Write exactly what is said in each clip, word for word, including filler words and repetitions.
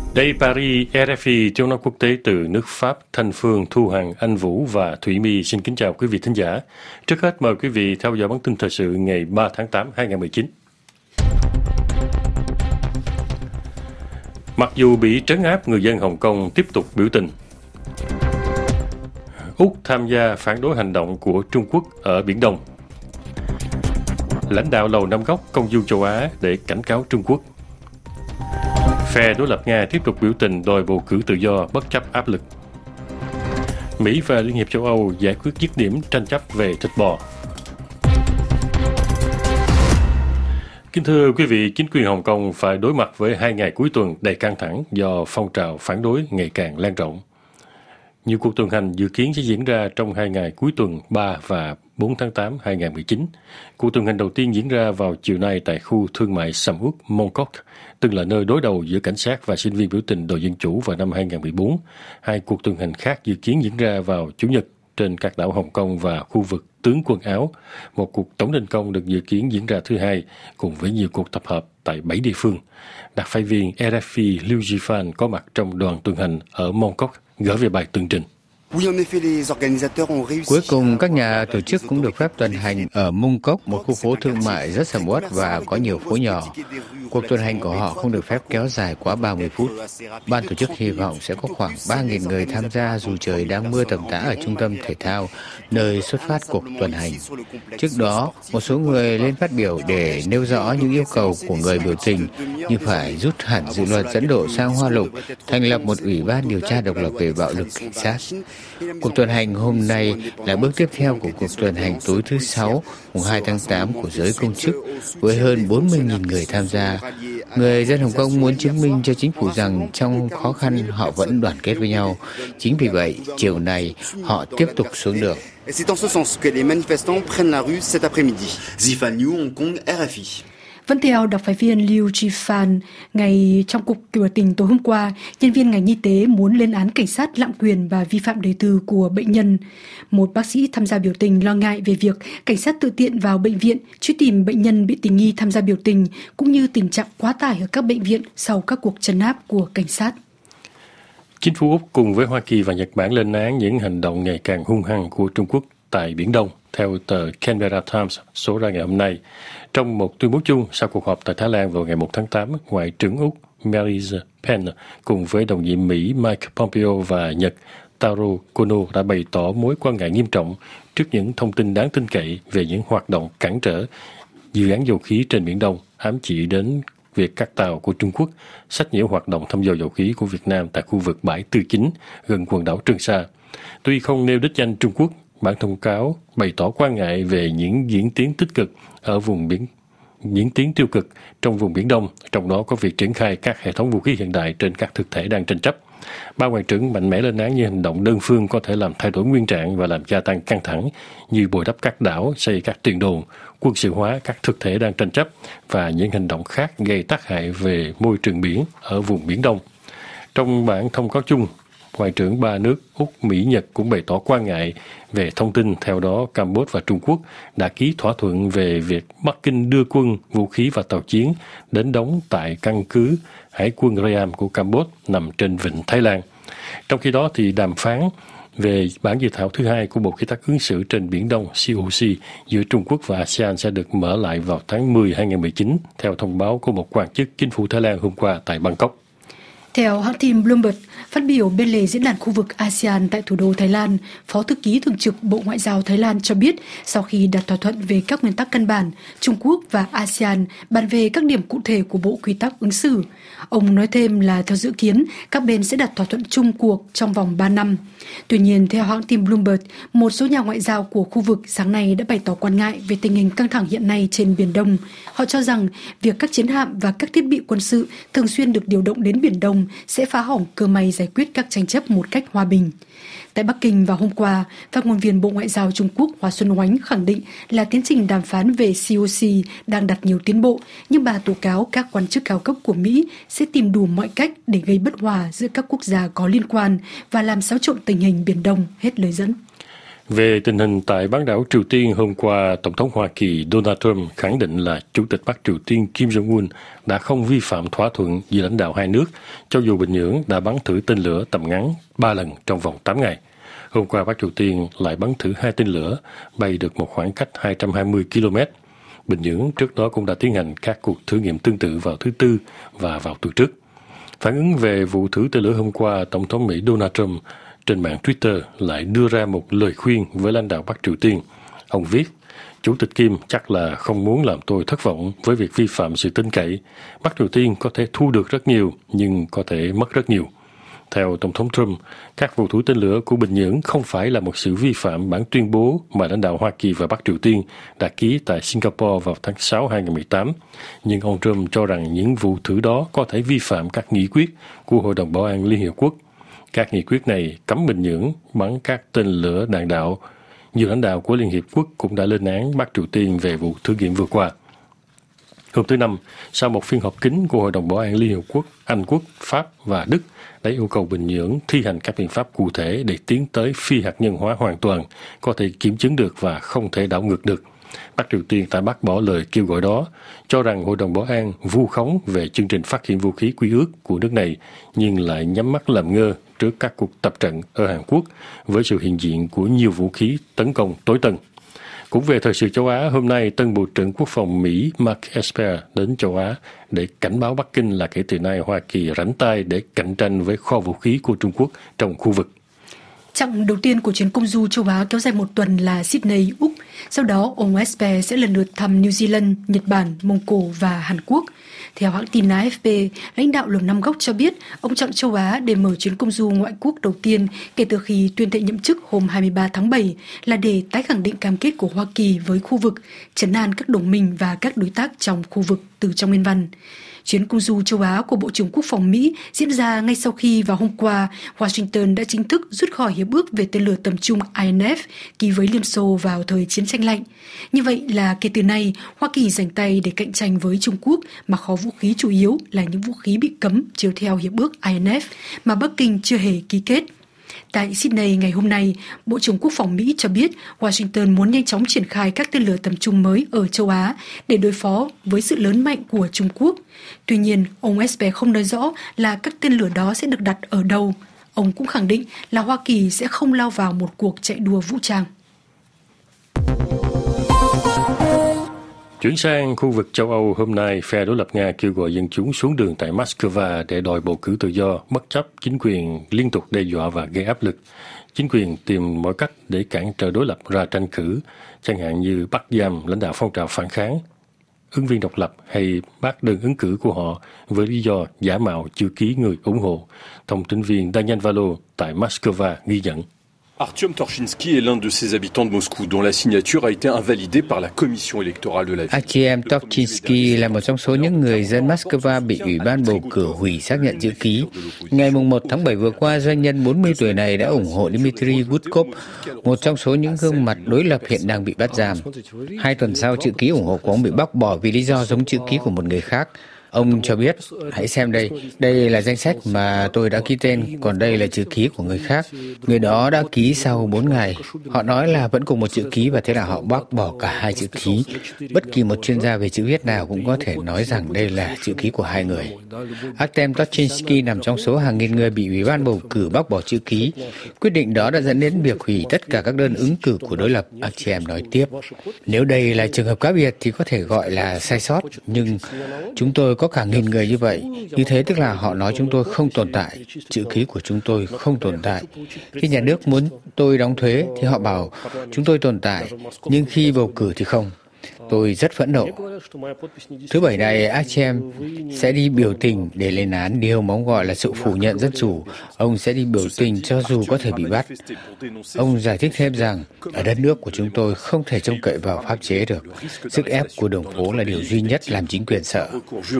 Đây Paris, rờ ép i tiếng nói quốc tế từ nước Pháp, Thanh Phương, Thu Hằng, Anh Vũ và Thủy My xin kính chào quý vị thính giả. Trước hết mời quý vị theo dõi bản tin thời sự ngày ba tháng tám năm hai nghìn không trăm mười chín. Mặc dù bị trấn áp, người dân Hồng Kông tiếp tục biểu tình. Úc tham gia phản đối hành động của Trung Quốc ở Biển Đông. Lãnh đạo Lầu Năm Góc công du châu Á để cảnh cáo Trung Quốc. Phe đối lập Nga tiếp tục biểu tình đòi bầu cử tự do bất chấp áp lực. Mỹ và Liên hiệp châu Âu giải quyết dứt điểm tranh chấp về thịt bò. Kính thưa quý vị, chính quyền Hồng Kông phải đối mặt với hai ngày cuối tuần đầy căng thẳng do phong trào phản đối ngày càng lan rộng. Nhiều cuộc tuần hành dự kiến sẽ diễn ra trong hai ngày cuối tuần ba và bốn tháng tám năm hai nghìn không trăm mười chín. Cuộc tuần hành đầu tiên diễn ra vào chiều nay tại khu thương mại sầm uất Mong Kok, từng là nơi đối đầu giữa cảnh sát và sinh viên biểu tình đòi dân chủ vào năm hai nghìn không trăm mười bốn. Hai cuộc tuần hành khác dự kiến diễn ra vào Chủ nhật trên các đảo Hồng Kông và khu vực tướng quân Áo. Một cuộc tổng đình công được dự kiến diễn ra thứ hai, cùng với nhiều cuộc tập hợp tại bảy địa phương. Đặc phái viên rờ ép i Liu Zhifan có mặt trong đoàn tuần hành ở Mong Kok gửi về bài tường trình. Cuối cùng, các nhà tổ chức cũng được phép tuần hành ở Mong Kok, một khu phố thương mại rất sầm uất và có nhiều phố nhỏ. Cuộc tuần hành của họ không được phép kéo dài quá ba mươi phút. Ban tổ chức hy vọng sẽ có khoảng ba nghìn người tham gia dù trời đang mưa tầm tã ở trung tâm thể thao, nơi xuất phát cuộc tuần hành. Trước đó, một số người lên phát biểu để nêu rõ những yêu cầu của người biểu tình như phải rút hẳn dự luật dẫn độ sang Hoa Lục, thành lập một ủy ban điều tra độc lập về bạo lực cảnh sát. Cuộc tuần hành hôm nay là bước tiếp theo của cuộc tuần hành tối thứ Sáu, mùng hai tháng tám của giới công chức, với hơn bốn mươi nghìn người tham gia. Người dân Hồng Kông muốn chứng minh cho chính phủ rằng trong khó khăn họ vẫn đoàn kết với nhau. Chính vì vậy, chiều nay họ tiếp tục xuống đường. Vẫn theo đặc phái viên Liu Zhifan, ngày trong cuộc biểu tình tối hôm qua, nhân viên ngành y tế muốn lên án cảnh sát lạm quyền và vi phạm đời tư của bệnh nhân. Một bác sĩ tham gia biểu tình lo ngại về việc cảnh sát tự tiện vào bệnh viện truy tìm bệnh nhân bị tình nghi tham gia biểu tình, cũng như tình trạng quá tải ở các bệnh viện sau các cuộc trấn áp của cảnh sát. Chính phủ Úc cùng với Hoa Kỳ và Nhật Bản lên án những hành động ngày càng hung hăng của Trung Quốc tại Biển Đông, theo tờ Canberra Times số ra ngày hôm nay. Trong một tuyên bố chung sau cuộc họp tại Thái Lan vào ngày một tháng tám, Ngoại trưởng Úc Marise Payne cùng với đồng nhiệm Mỹ Mike Pompeo và Nhật Taro Kono đã bày tỏ mối quan ngại nghiêm trọng trước những thông tin đáng tin cậy về những hoạt động cản trở dự án dầu khí trên Biển Đông, ám chỉ đến việc các tàu của Trung Quốc sách nhiễu hoạt động thăm dò dầu khí của Việt Nam tại khu vực bãi Tư Chính gần quần đảo Trường Sa. Tuy không nêu đích danh Trung Quốc, bản thông cáo bày tỏ quan ngại về những diễn tiến tích cực ở vùng biển, diễn tiến tiêu cực trong vùng Biển Đông, trong đó có việc triển khai các hệ thống vũ khí hiện đại trên các thực thể đang tranh chấp. Ba ngoại trưởng mạnh mẽ lên án những hành động đơn phương có thể làm thay đổi nguyên trạng và làm gia tăng căng thẳng, như bồi đắp các đảo, xây các tiền đồn, quân sự hóa các thực thể đang tranh chấp và những hành động khác gây tác hại về môi trường biển ở vùng Biển Đông. Trong bản thông cáo chung, Ngoại trưởng ba nước Úc, Mỹ, Nhật cũng bày tỏ quan ngại về thông tin theo đó Campuchia và Trung Quốc đã ký thỏa thuận về việc Bắc Kinh đưa quân, vũ khí và tàu chiến đến đóng tại căn cứ Hải quân Ream của Campuchia nằm trên vịnh Thái Lan. Trong khi đó, thì đàm phán về bản dự thảo thứ hai của Bộ Quy tắc ứng xử trên Biển Đông C O C giữa Trung Quốc và a sê an sẽ được mở lại vào tháng mười năm hai nghìn không trăm mười chín, theo thông báo của một quan chức chính phủ Thái Lan hôm qua tại Bangkok. Theo hãng tin Bloomberg, phát biểu bên lề diễn đàn khu vực a sê an tại thủ đô Thái Lan, Phó Thư ký Thường trực Bộ Ngoại giao Thái Lan cho biết sau khi đạt thỏa thuận về các nguyên tắc căn bản, Trung Quốc và a sê an bàn về các điểm cụ thể của Bộ Quy tắc ứng xử. Ông nói thêm là theo dự kiến, các bên sẽ đạt thỏa thuận chung cuộc trong vòng ba năm. Tuy nhiên, theo hãng tin Bloomberg, một số nhà ngoại giao của khu vực sáng nay đã bày tỏ quan ngại về tình hình căng thẳng hiện nay trên Biển Đông. Họ cho rằng việc các chiến hạm và các thiết bị quân sự thường xuyên được điều động đến Biển Đông sẽ phá hỏng cơ may giải quyết các tranh chấp một cách hòa bình. Tại Bắc Kinh vào hôm qua, phát ngôn viên Bộ Ngoại giao Trung Quốc Hoa Xuân Oánh khẳng định là tiến trình đàm phán về C O C đang đạt nhiều tiến bộ, nhưng bà tố cáo các quan chức cao cấp của Mỹ sẽ tìm đủ mọi cách để gây bất hòa giữa các quốc gia có liên quan và làm xáo trộn tình hình Biển Đông, hết lời dẫn. Về tình hình tại bán đảo Triều Tiên, hôm qua, Tổng thống Hoa Kỳ Donald Trump khẳng định là Chủ tịch Bắc Triều Tiên Kim Jong-un đã không vi phạm thỏa thuận giữa lãnh đạo hai nước, cho dù Bình Nhưỡng đã bắn thử tên lửa tầm ngắn ba lần trong vòng tám ngày. Hôm qua, Bắc Triều Tiên lại bắn thử hai tên lửa, bay được một khoảng cách hai trăm hai mươi ki lô mét. Bình Nhưỡng trước đó cũng đã tiến hành các cuộc thử nghiệm tương tự vào thứ Tư và vào tuần trước. Phản ứng về vụ thử tên lửa hôm qua, Tổng thống Mỹ Donald Trump trên mạng Twitter lại đưa ra một lời khuyên với lãnh đạo Bắc Triều Tiên. Ông viết, Chủ tịch Kim chắc là không muốn làm tôi thất vọng với việc vi phạm sự tin cậy. Bắc Triều Tiên có thể thu được rất nhiều, nhưng có thể mất rất nhiều. Theo Tổng thống Trump, các vụ thử tên lửa của Bình Nhưỡng không phải là một sự vi phạm bản tuyên bố mà lãnh đạo Hoa Kỳ và Bắc Triều Tiên đã ký tại Singapore vào tháng sáu năm hai không một tám. Nhưng ông Trump cho rằng những vụ thử đó có thể vi phạm các nghị quyết của Hội đồng Bảo an Liên Hiệp Quốc. Các nghị quyết này cấm Bình Nhưỡng bắn các tên lửa đạn đạo. Nhiều lãnh đạo của Liên Hiệp Quốc cũng đã lên án Bắc Triều Tiên về vụ thử nghiệm vừa qua. Hôm thứ Năm, sau một phiên họp kín của Hội đồng Bảo an Liên Hiệp Quốc, Anh Quốc, Pháp và Đức đã yêu cầu Bình Nhưỡng thi hành các biện pháp cụ thể để tiến tới phi hạt nhân hóa hoàn toàn, có thể kiểm chứng được và không thể đảo ngược được. Bắc Triều Tiên đã bác bỏ lời kêu gọi đó, cho rằng Hội đồng Bảo an vu khống về chương trình phát hiện vũ khí quy ước của nước này, nhưng lại nhắm mắt làm ngơ trước các cuộc tập trận ở Hàn Quốc với sự hiện diện của nhiều vũ khí tấn công tối tân. Cũng về thời sự châu Á, hôm nay, tân Bộ trưởng Quốc phòng Mỹ Mark Esper đến châu Á để cảnh báo Bắc Kinh là kể từ nay Hoa Kỳ rảnh tay để cạnh tranh với kho vũ khí của Trung Quốc trong khu vực. Chặng đầu tiên của chuyến công du châu Á kéo dài một tuần là Sydney, Úc. Sau đó, ông Esper sẽ lần lượt thăm New Zealand, Nhật Bản, Mông Cổ và Hàn Quốc. Theo hãng tin a ép pê, lãnh đạo Lầu Năm Góc cho biết ông chọn châu Á để mở chuyến công du ngoại quốc đầu tiên kể từ khi tuyên thệ nhậm chức hôm hai mươi ba tháng bảy là để tái khẳng định cam kết của Hoa Kỳ với khu vực, trấn an các đồng minh và các đối tác trong khu vực từ trong nguyên văn. Chuyến công du châu Á của Bộ trưởng Quốc phòng Mỹ diễn ra ngay sau khi vào hôm qua, Washington đã chính thức rút khỏi hiệp ước về tên lửa tầm trung I N F ký với Liên Xô vào thời chiến tranh lạnh. Như vậy là kể từ nay, Hoa Kỳ giành tay để cạnh tranh với Trung Quốc mà kho vũ khí chủ yếu là những vũ khí bị cấm chiếu theo hiệp ước I N F mà Bắc Kinh chưa hề ký kết. Tại Sydney ngày hôm nay, Bộ trưởng Quốc phòng Mỹ cho biết Washington muốn nhanh chóng triển khai các tên lửa tầm trung mới ở châu Á để đối phó với sự lớn mạnh của Trung Quốc. Tuy nhiên, ông Esper không nói rõ là các tên lửa đó sẽ được đặt ở đâu. Ông cũng khẳng định là Hoa Kỳ sẽ không lao vào một cuộc chạy đua vũ trang. Chuyển sang khu vực châu Âu, hôm nay, phe đối lập Nga kêu gọi dân chúng xuống đường tại Moscow để đòi bầu cử tự do, bất chấp chính quyền liên tục đe dọa và gây áp lực. Chính quyền tìm mọi cách để cản trở đối lập ra tranh cử, chẳng hạn như bắt giam lãnh đạo phong trào phản kháng, ứng viên độc lập hay bác đơn ứng cử của họ với lý do giả mạo chữ ký người ủng hộ. Thông tin viên Daniel Valo tại Moscow ghi nhận. Artyom Torchinsky est l'un de ces habitants de Moscou dont la signature a été invalidée par la commission électorale de la ville. Artyom Torchinsky là một trong số những người dân Moscow bị Ủy ban bầu cử hủy xác nhận chữ ký. Ngày một tháng bảy vừa qua, doanh nhân bốn mươi tuổi này đã ủng hộ Dmitry Gudkov, một trong số những gương mặt đối lập hiện đang bị bắt giam. Hai tuần sau, chữ ký ủng hộ của ông bị bác bỏ vì lý do giống chữ ký của một người khác. Ông cho biết, hãy xem đây, đây là danh sách mà tôi đã ký tên, còn đây là chữ ký của người khác. Người đó đã ký sau bốn ngày. Họ nói là vẫn cùng một chữ ký và thế là họ bác bỏ cả hai chữ ký. Bất kỳ một chuyên gia về chữ viết nào cũng có thể nói rằng đây là chữ ký của hai người. Artyom Torchinsky nằm trong số hàng nghìn người bị Ủy ban bầu cử bác bỏ chữ ký. Quyết định đó đã dẫn đến việc hủy tất cả các đơn ứng cử của đối lập, Artyom nói tiếp. Nếu đây là trường hợp cá biệt thì có thể gọi là sai sót, nhưng chúng tôi có cả nghìn người như vậy. Như thế tức là họ nói chúng tôi không tồn tại, chữ ký của chúng tôi không tồn tại. Khi nhà nước muốn tôi đóng thuế thì họ bảo chúng tôi tồn tại, nhưng khi bầu cử thì không. Tôi rất phẫn nộ. Thứ Bảy này, Artyom sẽ đi biểu tình để lên án điều mà ông gọi là sự phủ nhận dân chủ. Ông sẽ đi biểu tình cho dù có thể bị bắt. Ông giải thích thêm rằng, ở đất nước của chúng tôi không thể trông cậy vào pháp chế được. Sức ép của đường phố là điều duy nhất làm chính quyền sợ.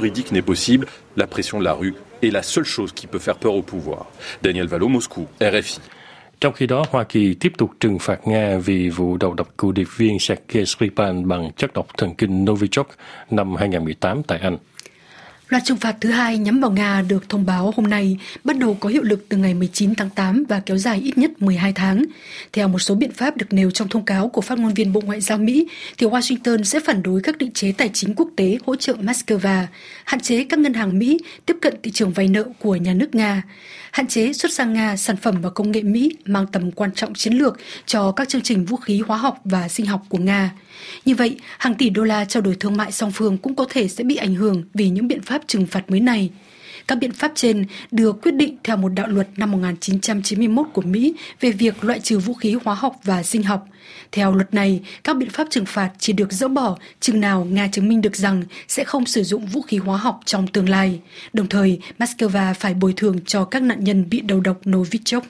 La pression de la rue est la seule chose qui peut faire peur au pouvoir. Daniel Valo, Moscou, R F I. Trong khi đó, Hoa Kỳ tiếp tục trừng phạt Nga vì vụ đầu độc cựu điệp viên Sergei Skripal bằng chất độc thần kinh Novichok năm hai không một tám tại Anh. Loạt trừng phạt thứ hai nhắm vào Nga được thông báo hôm nay bắt đầu có hiệu lực từ ngày mười chín tháng tám và kéo dài ít nhất mười hai tháng. Theo một số biện pháp được nêu trong thông cáo của phát ngôn viên Bộ Ngoại giao Mỹ, thì Washington sẽ phản đối các định chế tài chính quốc tế hỗ trợ Moscow, hạn chế các ngân hàng Mỹ tiếp cận thị trường vay nợ của nhà nước Nga, hạn chế xuất sang Nga sản phẩm và công nghệ Mỹ mang tầm quan trọng chiến lược cho các chương trình vũ khí hóa học và sinh học của Nga. Như vậy, hàng tỷ đô la trao đổi thương mại song phương cũng có thể sẽ bị ảnh hưởng vì những biện pháp trừng phạt mới này. Các biện pháp trên được quyết định theo một đạo luật năm một nghìn chín trăm chín mươi mốt của Mỹ về việc loại trừ vũ khí hóa học và sinh học. Theo luật này, các biện pháp trừng phạt chỉ được dỡ bỏ chừng nào Nga chứng minh được rằng sẽ không sử dụng vũ khí hóa học trong tương lai. Đồng thời, Moscow phải bồi thường cho các nạn nhân bị đầu độc Novichok.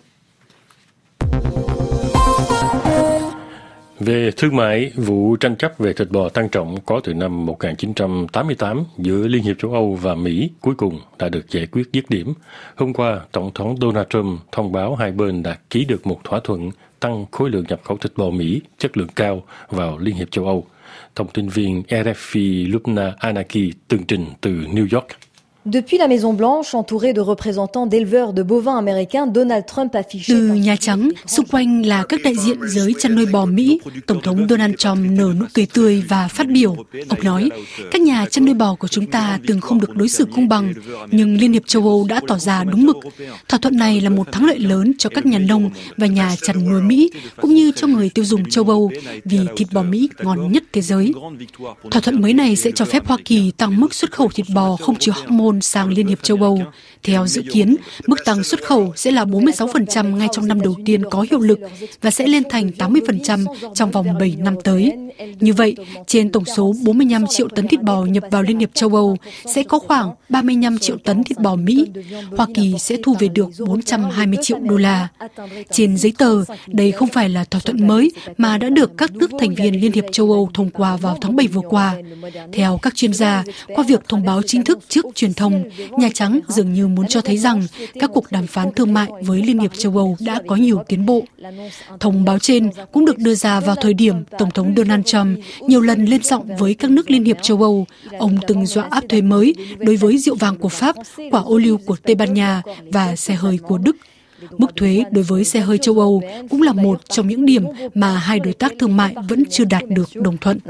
Về thương mại, vụ tranh chấp về thịt bò tăng trọng có từ năm một nghìn chín trăm tám mươi tám giữa Liên hiệp châu Âu và Mỹ cuối cùng đã được giải quyết dứt điểm. Hôm qua, Tổng thống Donald Trump thông báo hai bên đã ký được một thỏa thuận tăng khối lượng nhập khẩu thịt bò Mỹ chất lượng cao vào Liên hiệp châu Âu. Thông tin viên R F I Lubna Anaki tường trình từ New York. Depuis la Maison Blanche, entourée de représentants d'éleveurs de bovins américains, Donald Trump affiché... Từ Nhà Trắng, xung quanh là các đại diện giới chăn nuôi bò Mỹ, Tổng thống Donald Trump nở nụ cười tươi và phát biểu. Ông nói, các nhà chăn nuôi bò của chúng ta từng không được đối xử công bằng, nhưng Liên hiệp châu Âu đã tỏ ra đúng mực. Thỏa thuận này là một thắng lợi lớn cho các nhà nông và nhà chăn nuôi Mỹ, cũng như cho người tiêu dùng châu Âu, vì thịt bò Mỹ ngon nhất thế giới. Thỏa thuận mới này sẽ cho phép Hoa Kỳ tăng mức xuất khẩu thịt bò không chứa hormone sang Liên hiệp châu Âu. Theo dự kiến, mức tăng xuất khẩu sẽ là bốn mươi sáu phần trăm ngay trong năm đầu tiên có hiệu lực và sẽ lên thành tám mươi phần trăm trong vòng bảy năm tới. Như vậy, trên tổng số bốn mươi lăm triệu tấn thịt bò nhập vào Liên hiệp châu Âu, sẽ có khoảng ba mươi lăm triệu tấn thịt bò Mỹ. Hoa Kỳ sẽ thu về được bốn trăm hai mươi triệu đô la. Trên giấy tờ, đây không phải là thỏa thuận mới mà đã được các nước thành viên Liên hiệp châu Âu thông qua vào tháng bảy vừa qua. Theo các chuyên gia, qua việc thông báo chính thức trước truyền thông, Nhà Trắng dường như muốn cho thấy rằng các cuộc đàm phán thương mại với Liên hiệp châu Âu đã có nhiều tiến bộ. Thông báo trên cũng được đưa ra vào thời điểm Tổng thống Donald Trump nhiều lần lên giọng với các nước Liên hiệp châu Âu. Ông từng dọa áp thuế mới đối với rượu vàng của Pháp, quả ô liu của Tây Ban Nha và xe hơi của Đức. Mức thuế đối với xe hơi châu Âu cũng là một trong những điểm mà hai đối tác thương mại vẫn chưa đạt được đồng thuận.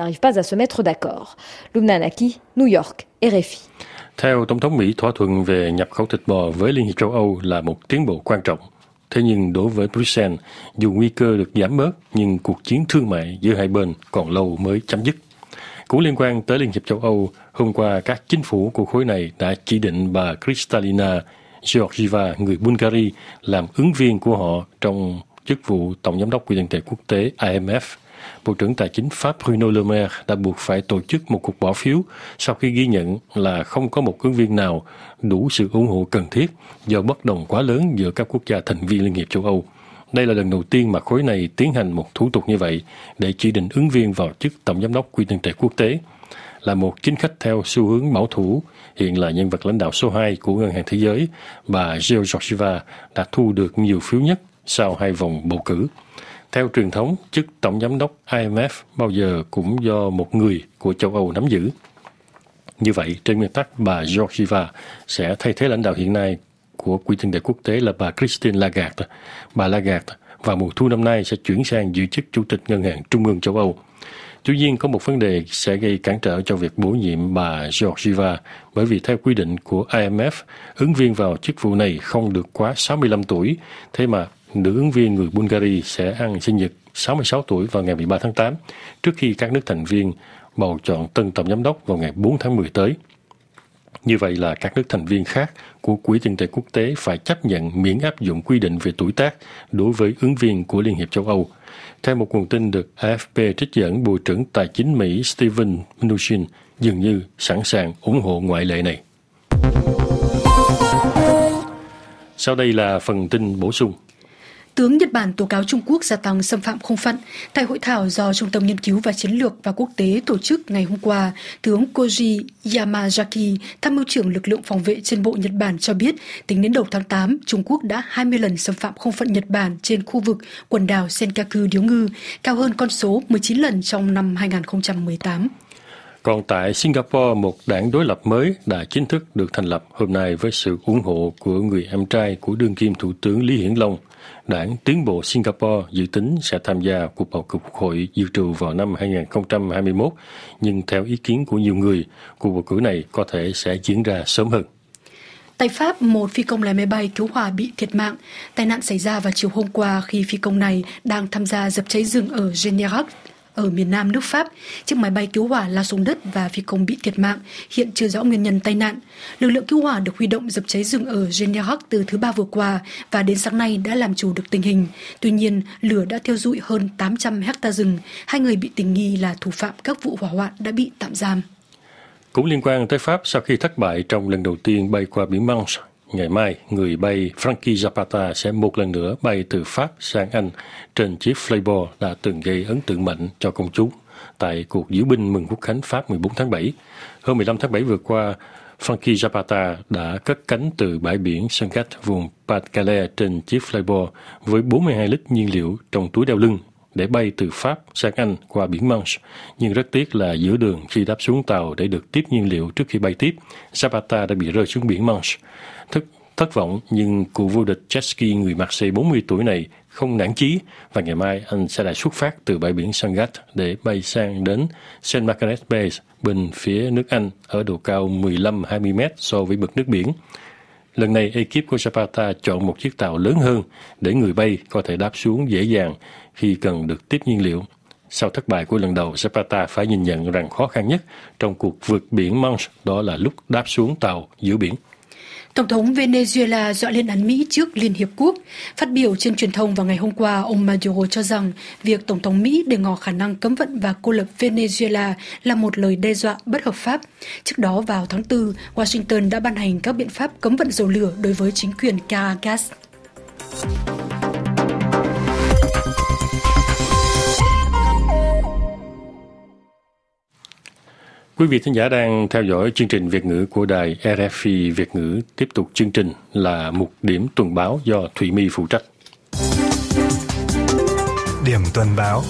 Theo Tổng thống Mỹ, thỏa thuận về nhập khẩu thịt bò với Liên hiệp châu Âu là một tiến bộ quan trọng. Thế nhưng đối với Bruxelles, dù nguy cơ được giảm bớt, nhưng cuộc chiến thương mại giữa hai bên còn lâu mới chấm dứt. Cũng liên quan tới Liên hiệp châu Âu, hôm qua các chính phủ của khối này đã chỉ định bà Kristalina Georgieva, người Bulgaria, làm ứng viên của họ trong chức vụ Tổng giám đốc Quỹ tiền tệ quốc tế I M F. Bộ trưởng Tài chính Pháp Bruno Le Maire đã buộc phải tổ chức một cuộc bỏ phiếu sau khi ghi nhận là không có một ứng viên nào đủ sự ủng hộ cần thiết do bất đồng quá lớn giữa các quốc gia thành viên Liên hiệp châu Âu. Đây là lần đầu tiên mà khối này tiến hành một thủ tục như vậy để chỉ định ứng viên vào chức Tổng giám đốc Quỹ tiền tệ quốc tế. Là một chính khách theo xu hướng bảo thủ, hiện là nhân vật lãnh đạo số hai của Ngân hàng Thế giới, bà Georgieva đã thu được nhiều phiếu nhất sau hai vòng bầu cử. Theo truyền thống, chức Tổng giám đốc I M F bao giờ cũng do một người của châu Âu nắm giữ. Như vậy, trên nguyên tắc, bà Georgieva sẽ thay thế lãnh đạo hiện nay của Quỹ tiền tệ quốc tế là bà Christine Lagarde. Bà Lagarde vào mùa thu năm nay sẽ chuyển sang giữ chức Chủ tịch Ngân hàng Trung ương châu Âu. Tuy nhiên, có một vấn đề sẽ gây cản trở cho việc bổ nhiệm bà Georgieva, bởi vì theo quy định của I M F, ứng viên vào chức vụ này không được quá sáu mươi lăm tuổi, thế mà nữ ứng viên người Bulgaria sẽ ăn sinh nhật sáu mươi sáu tuổi vào ngày mười ba tháng tám, trước khi các nước thành viên bầu chọn tân tổng giám đốc vào ngày bốn tháng mười tới. Như vậy là các nước thành viên khác của Quỹ tiền tệ quốc tế phải chấp nhận miễn áp dụng quy định về tuổi tác đối với ứng viên của Liên hiệp châu Âu. Theo một nguồn tin được A F P trích dẫn, Bộ trưởng Tài chính Mỹ Steven Mnuchin dường như sẵn sàng ủng hộ ngoại lệ này. Sau đây là phần tin bổ sung. Tướng Nhật Bản tố cáo Trung Quốc gia tăng xâm phạm không phận. Tại hội thảo do Trung tâm Nghiên cứu và Chiến lược và Quốc tế tổ chức ngày hôm qua, tướng Koji Yamazaki, tham mưu trưởng lực lượng phòng vệ trên bộ Nhật Bản cho biết, tính đến đầu tháng tám, Trung Quốc đã hai mươi lần xâm phạm không phận Nhật Bản trên khu vực quần đảo Senkaku Điếu Ngư, cao hơn con số mười chín lần trong năm hai không một tám. Còn tại Singapore, một đảng đối lập mới đã chính thức được thành lập hôm nay với sự ủng hộ của người em trai của đương kim Thủ tướng Lý Hiển Long. Đảng Tiến bộ Singapore dự tính sẽ tham gia cuộc bầu cử quốc hội dự trù vào năm hai không hai mốt, nhưng theo ý kiến của nhiều người, cuộc bầu cử này có thể sẽ diễn ra sớm hơn. Tại Pháp, một phi công lái máy bay cứu hỏa bị thiệt mạng. Tai nạn xảy ra vào chiều hôm qua khi phi công này đang tham gia dập cháy rừng ở Generac, ở miền nam nước Pháp. Chiếc máy bay cứu hỏa lao xuống đất và phi công bị thiệt mạng, hiện chưa rõ nguyên nhân tai nạn. Lực lượng cứu hỏa được huy động dập cháy rừng ở Generac từ thứ Ba vừa qua và đến sáng nay đã làm chủ được tình hình. Tuy nhiên, lửa đã thiêu rụi hơn tám trăm hecta rừng. Hai người bị tình nghi là thủ phạm các vụ hỏa hoạn đã bị tạm giam. Cũng liên quan tới Pháp, sau khi thất bại trong lần đầu tiên bay qua biển Manche, ngày mai, người bay Frankie Zapata sẽ một lần nữa bay từ Pháp sang Anh trên chiếc Flyboard đã từng gây ấn tượng mạnh cho công chúng tại cuộc diễu binh mừng Quốc khánh Pháp mười bốn tháng bảy. Hôm mười lăm tháng bảy vừa qua, Frankie Zapata đã cất cánh từ bãi biển Sangatte, vùng Pas-de-Calais trên chiếc Flyboard với bốn mươi hai lít nhiên liệu trong túi đeo lưng để bay từ Pháp sang Anh qua biển Manche. Nhưng rất tiếc là giữa đường khi đáp xuống tàu để được tiếp nhiên liệu trước khi bay tiếp, Zapata đã bị rơi xuống biển Manche. Thất, thất vọng, nhưng cựu vô địch jet ski người Marseille bốn mươi tuổi này không nản chí và ngày mai anh sẽ lại xuất phát từ bãi biển Sangatte để bay sang đến Saint Margaret's Bay bên phía nước Anh ở độ cao mười lăm đến hai mươi mét so với mực nước biển. Lần này, ekip của Zapata chọn một chiếc tàu lớn hơn để người bay có thể đáp xuống dễ dàng khi cần được tiếp nhiên liệu. Sau thất bại của lần đầu, Zapata phải nhìn nhận rằng khó khăn nhất trong cuộc vượt biển Manche đó là lúc đáp xuống tàu giữa biển. Tổng thống Venezuela dọa lên án Mỹ trước Liên Hiệp Quốc. Phát biểu trên truyền thông vào ngày hôm qua, ông Maduro cho rằng việc Tổng thống Mỹ để ngỏ khả năng cấm vận và cô lập Venezuela là một lời đe dọa bất hợp pháp. Trước đó vào tháng tư, Washington đã ban hành các biện pháp cấm vận dầu lửa đối với chính quyền Caracas. Quý vị thính giả đang theo dõi chương trình Việt ngữ của đài rờ ép i Việt ngữ. Tiếp tục chương trình là mục điểm tuần báo do Thụy My phụ trách. Điểm tuần báo.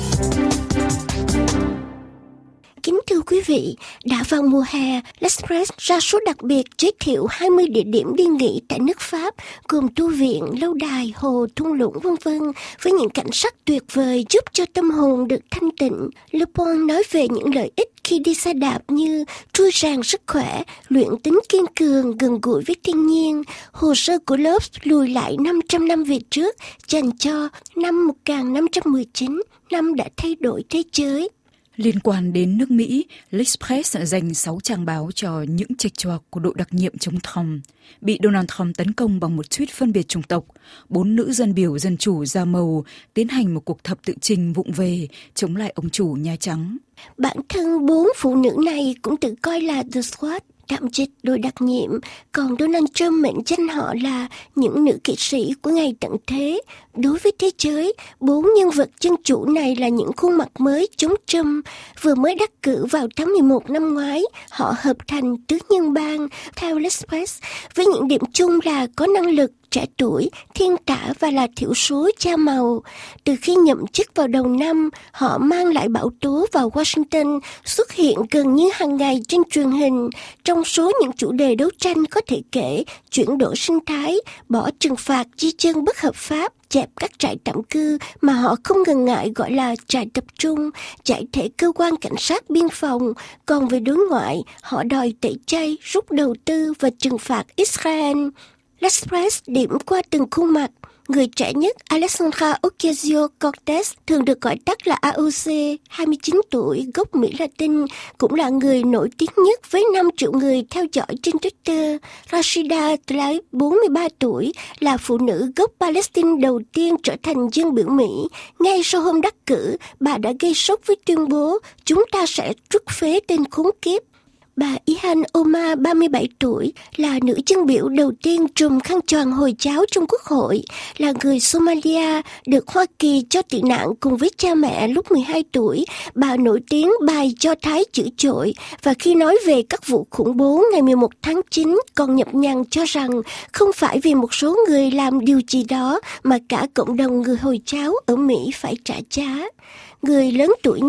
Kính thưa quý vị, đã vào mùa hè, L'Express ra số đặc biệt giới thiệu hai mươi địa điểm đi nghỉ tại nước Pháp, gồm tu viện, lâu đài, hồ, thung lũng vân vân, với những cảnh sắc tuyệt vời giúp cho tâm hồn được thanh tịnh. Le Bon nói về những lợi ích khi đi xe đạp như trui rèn sức khỏe, luyện tính kiên cường, gần gũi với thiên nhiên. Hồ sơ của Lopes lùi lại năm trăm năm về trước, dành cho năm một nghìn năm trăm mười chín, năm đã thay đổi thế giới. Liên quan đến nước Mỹ, L'Express dành sáu trang báo cho những chệch choạc của đội đặc nhiệm chống Trump. Bị Donald Trump tấn công bằng một tweet phân biệt chủng tộc, bốn nữ dân biểu Dân Chủ da màu tiến hành một cuộc thập tự chinh vụng về chống lại ông chủ Nhà Trắng. Bản thân bốn phụ nữ này cũng tự coi là The Squad, tạm dịch đội đặc nhiệm, còn Donald Trump mệnh danh họ là những nữ kỵ sĩ của ngày tận thế. Đối với thế giới, bốn nhân vật dân chủ này là những khuôn mặt mới chống Trump. Vừa mới đắc cử vào tháng mười một năm ngoái, họ hợp thành tứ nhân bang theo L'Express, với những điểm chung là có năng lực, trẻ tuổi, thiên tả và là thiểu số da màu. Từ khi nhậm chức vào đầu năm, họ mang lại bão tố vào Washington, xuất hiện gần như hàng ngày trên truyền hình. Trong số những chủ đề đấu tranh có thể kể chuyển đổi sinh thái, bỏ trừng phạt di dân bất hợp pháp, dẹp các trại tạm cư mà họ không ngần ngại gọi là trại tập trung, giải thể cơ quan cảnh sát biên phòng. Còn về đối ngoại, họ đòi tẩy chay, rút đầu tư và trừng phạt Israel. L'Express điểm qua từng khuôn mặt. Người trẻ nhất Alexandra Ocasio-Cortez, thường được gọi tắt là a o xê, hai mươi chín tuổi, gốc Mỹ Latin, cũng là người nổi tiếng nhất với năm triệu người theo dõi trên Twitter. Rashida Tlaib, bốn mươi ba tuổi, là phụ nữ gốc Palestine đầu tiên trở thành dân biểu Mỹ. Ngay sau hôm đắc cử, bà đã gây sốc với tuyên bố chúng ta sẽ trút phế tên khốn kiếp. Bà Ilhan Omar, ba mươi bảy tuổi, là nữ dân biểu đầu tiên trùm khăn choàng Hồi giáo trong Quốc hội, là người Somalia, được Hoa Kỳ cho tị nạn cùng với cha mẹ lúc mười hai tuổi. Bà nổi tiếng bài Do Thái chữ chội, và khi nói về các vụ khủng bố ngày mười một tháng chín, còn nhập nhằng cho rằng không phải vì một số người làm điều gì đó mà cả cộng đồng người Hồi giáo ở Mỹ phải trả giá. Người lớn tuổi nhất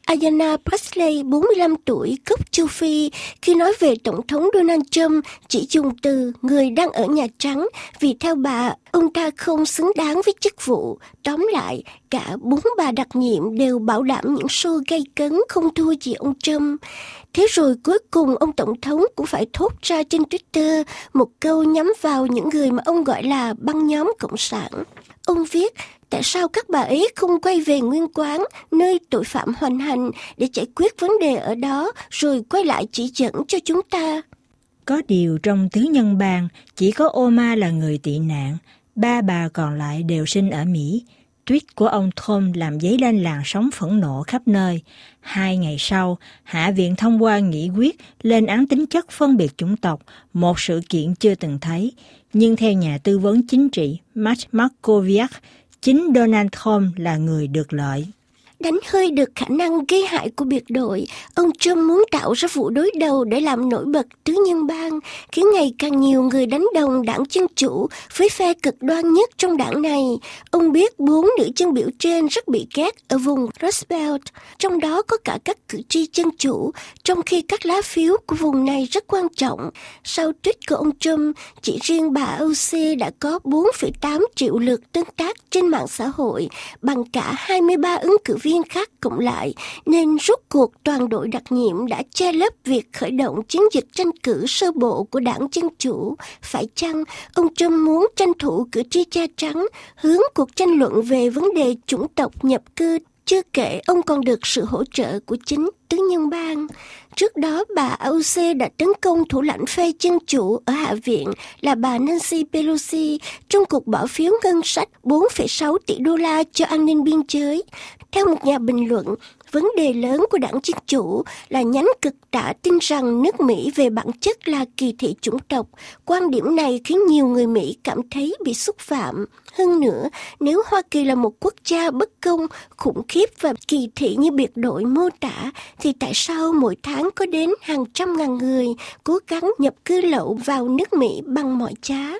Ayanna Presley, bốn mươi lăm tuổi, gốc châu Phi, khi nói về Tổng thống Donald Trump chỉ dùng từ người đang ở Nhà Trắng vì theo bà, ông ta không xứng đáng với chức vụ. Tóm lại, cả bốn bà đặc nhiệm đều bảo đảm những show gay cấn không thua gì ông Trump. Thế rồi cuối cùng ông Tổng thống cũng phải thốt ra trên Twitter một câu nhắm vào những người mà ông gọi là băng nhóm Cộng sản. Ông viết, tại sao các bà ấy không quay về nguyên quán, nơi tội phạm hoành hành, để giải quyết vấn đề ở đó, rồi quay lại chỉ dẫn cho chúng ta? Có điều trong tứ nhân bang, chỉ có Oma là người tị nạn, ba bà còn lại đều sinh ở Mỹ. Tweet của ông Trump làm dấy lên làn sóng phẫn nộ khắp nơi. Hai ngày sau, Hạ viện thông qua nghị quyết lên án tính chất phân biệt chủng tộc, một sự kiện chưa từng thấy. Nhưng theo nhà tư vấn chính trị Matt Markoviak, chính Donald Trump là người được lợi. Đánh hơi được khả năng gây hại của biệt đội, ông Trump muốn tạo ra vụ đối đầu để làm nổi bật tứ nhân bang, khiến ngày càng nhiều người đánh đồng đảng Dân Chủ với phe cực đoan nhất trong đảng này. Ông biết bốn nữ chân biểu trên rất bị ghét ở vùng Rust Belt, trong đó có cả các cử tri Dân Chủ, trong khi các lá phiếu của vùng này rất quan trọng. Sau tweet của ông Trump, chỉ riêng bà ô xê đã có bốn phẩy tám triệu lượt tương tác trên mạng xã hội, bằng cả hai mươi ba ứng cử viên khác cộng lại, nên rốt cuộc toàn đội đặc nhiệm đã che lấp việc khởi động chiến dịch tranh cử sơ bộ của đảng Dân Chủ. Phải chăng ông Trump muốn tranh thủ cử tri da trắng, hướng cuộc tranh luận về vấn đề chủng tộc nhập cư? Chưa kể ông còn được sự hỗ trợ của chính tứ nhân bang. Trước đó, bà a o xê đã tấn công thủ lãnh phe Dân Chủ ở Hạ viện là bà Nancy Pelosi trong cuộc bỏ phiếu ngân sách bốn phẩy sáu tỷ đô la cho an ninh biên giới. Theo một nhà bình luận, vấn đề lớn của đảng Dân Chủ là nhánh cực tả tin rằng nước Mỹ về bản chất là kỳ thị chủng tộc. Quan điểm này khiến nhiều người Mỹ cảm thấy bị xúc phạm. Hơn nữa, nếu Hoa Kỳ là một quốc gia bất công, khủng khiếp và kỳ thị như biệt đội mô tả, thì tại sao mỗi tháng có đến hàng trăm ngàn người cố gắng nhập cư lậu vào nước Mỹ bằng mọi giá?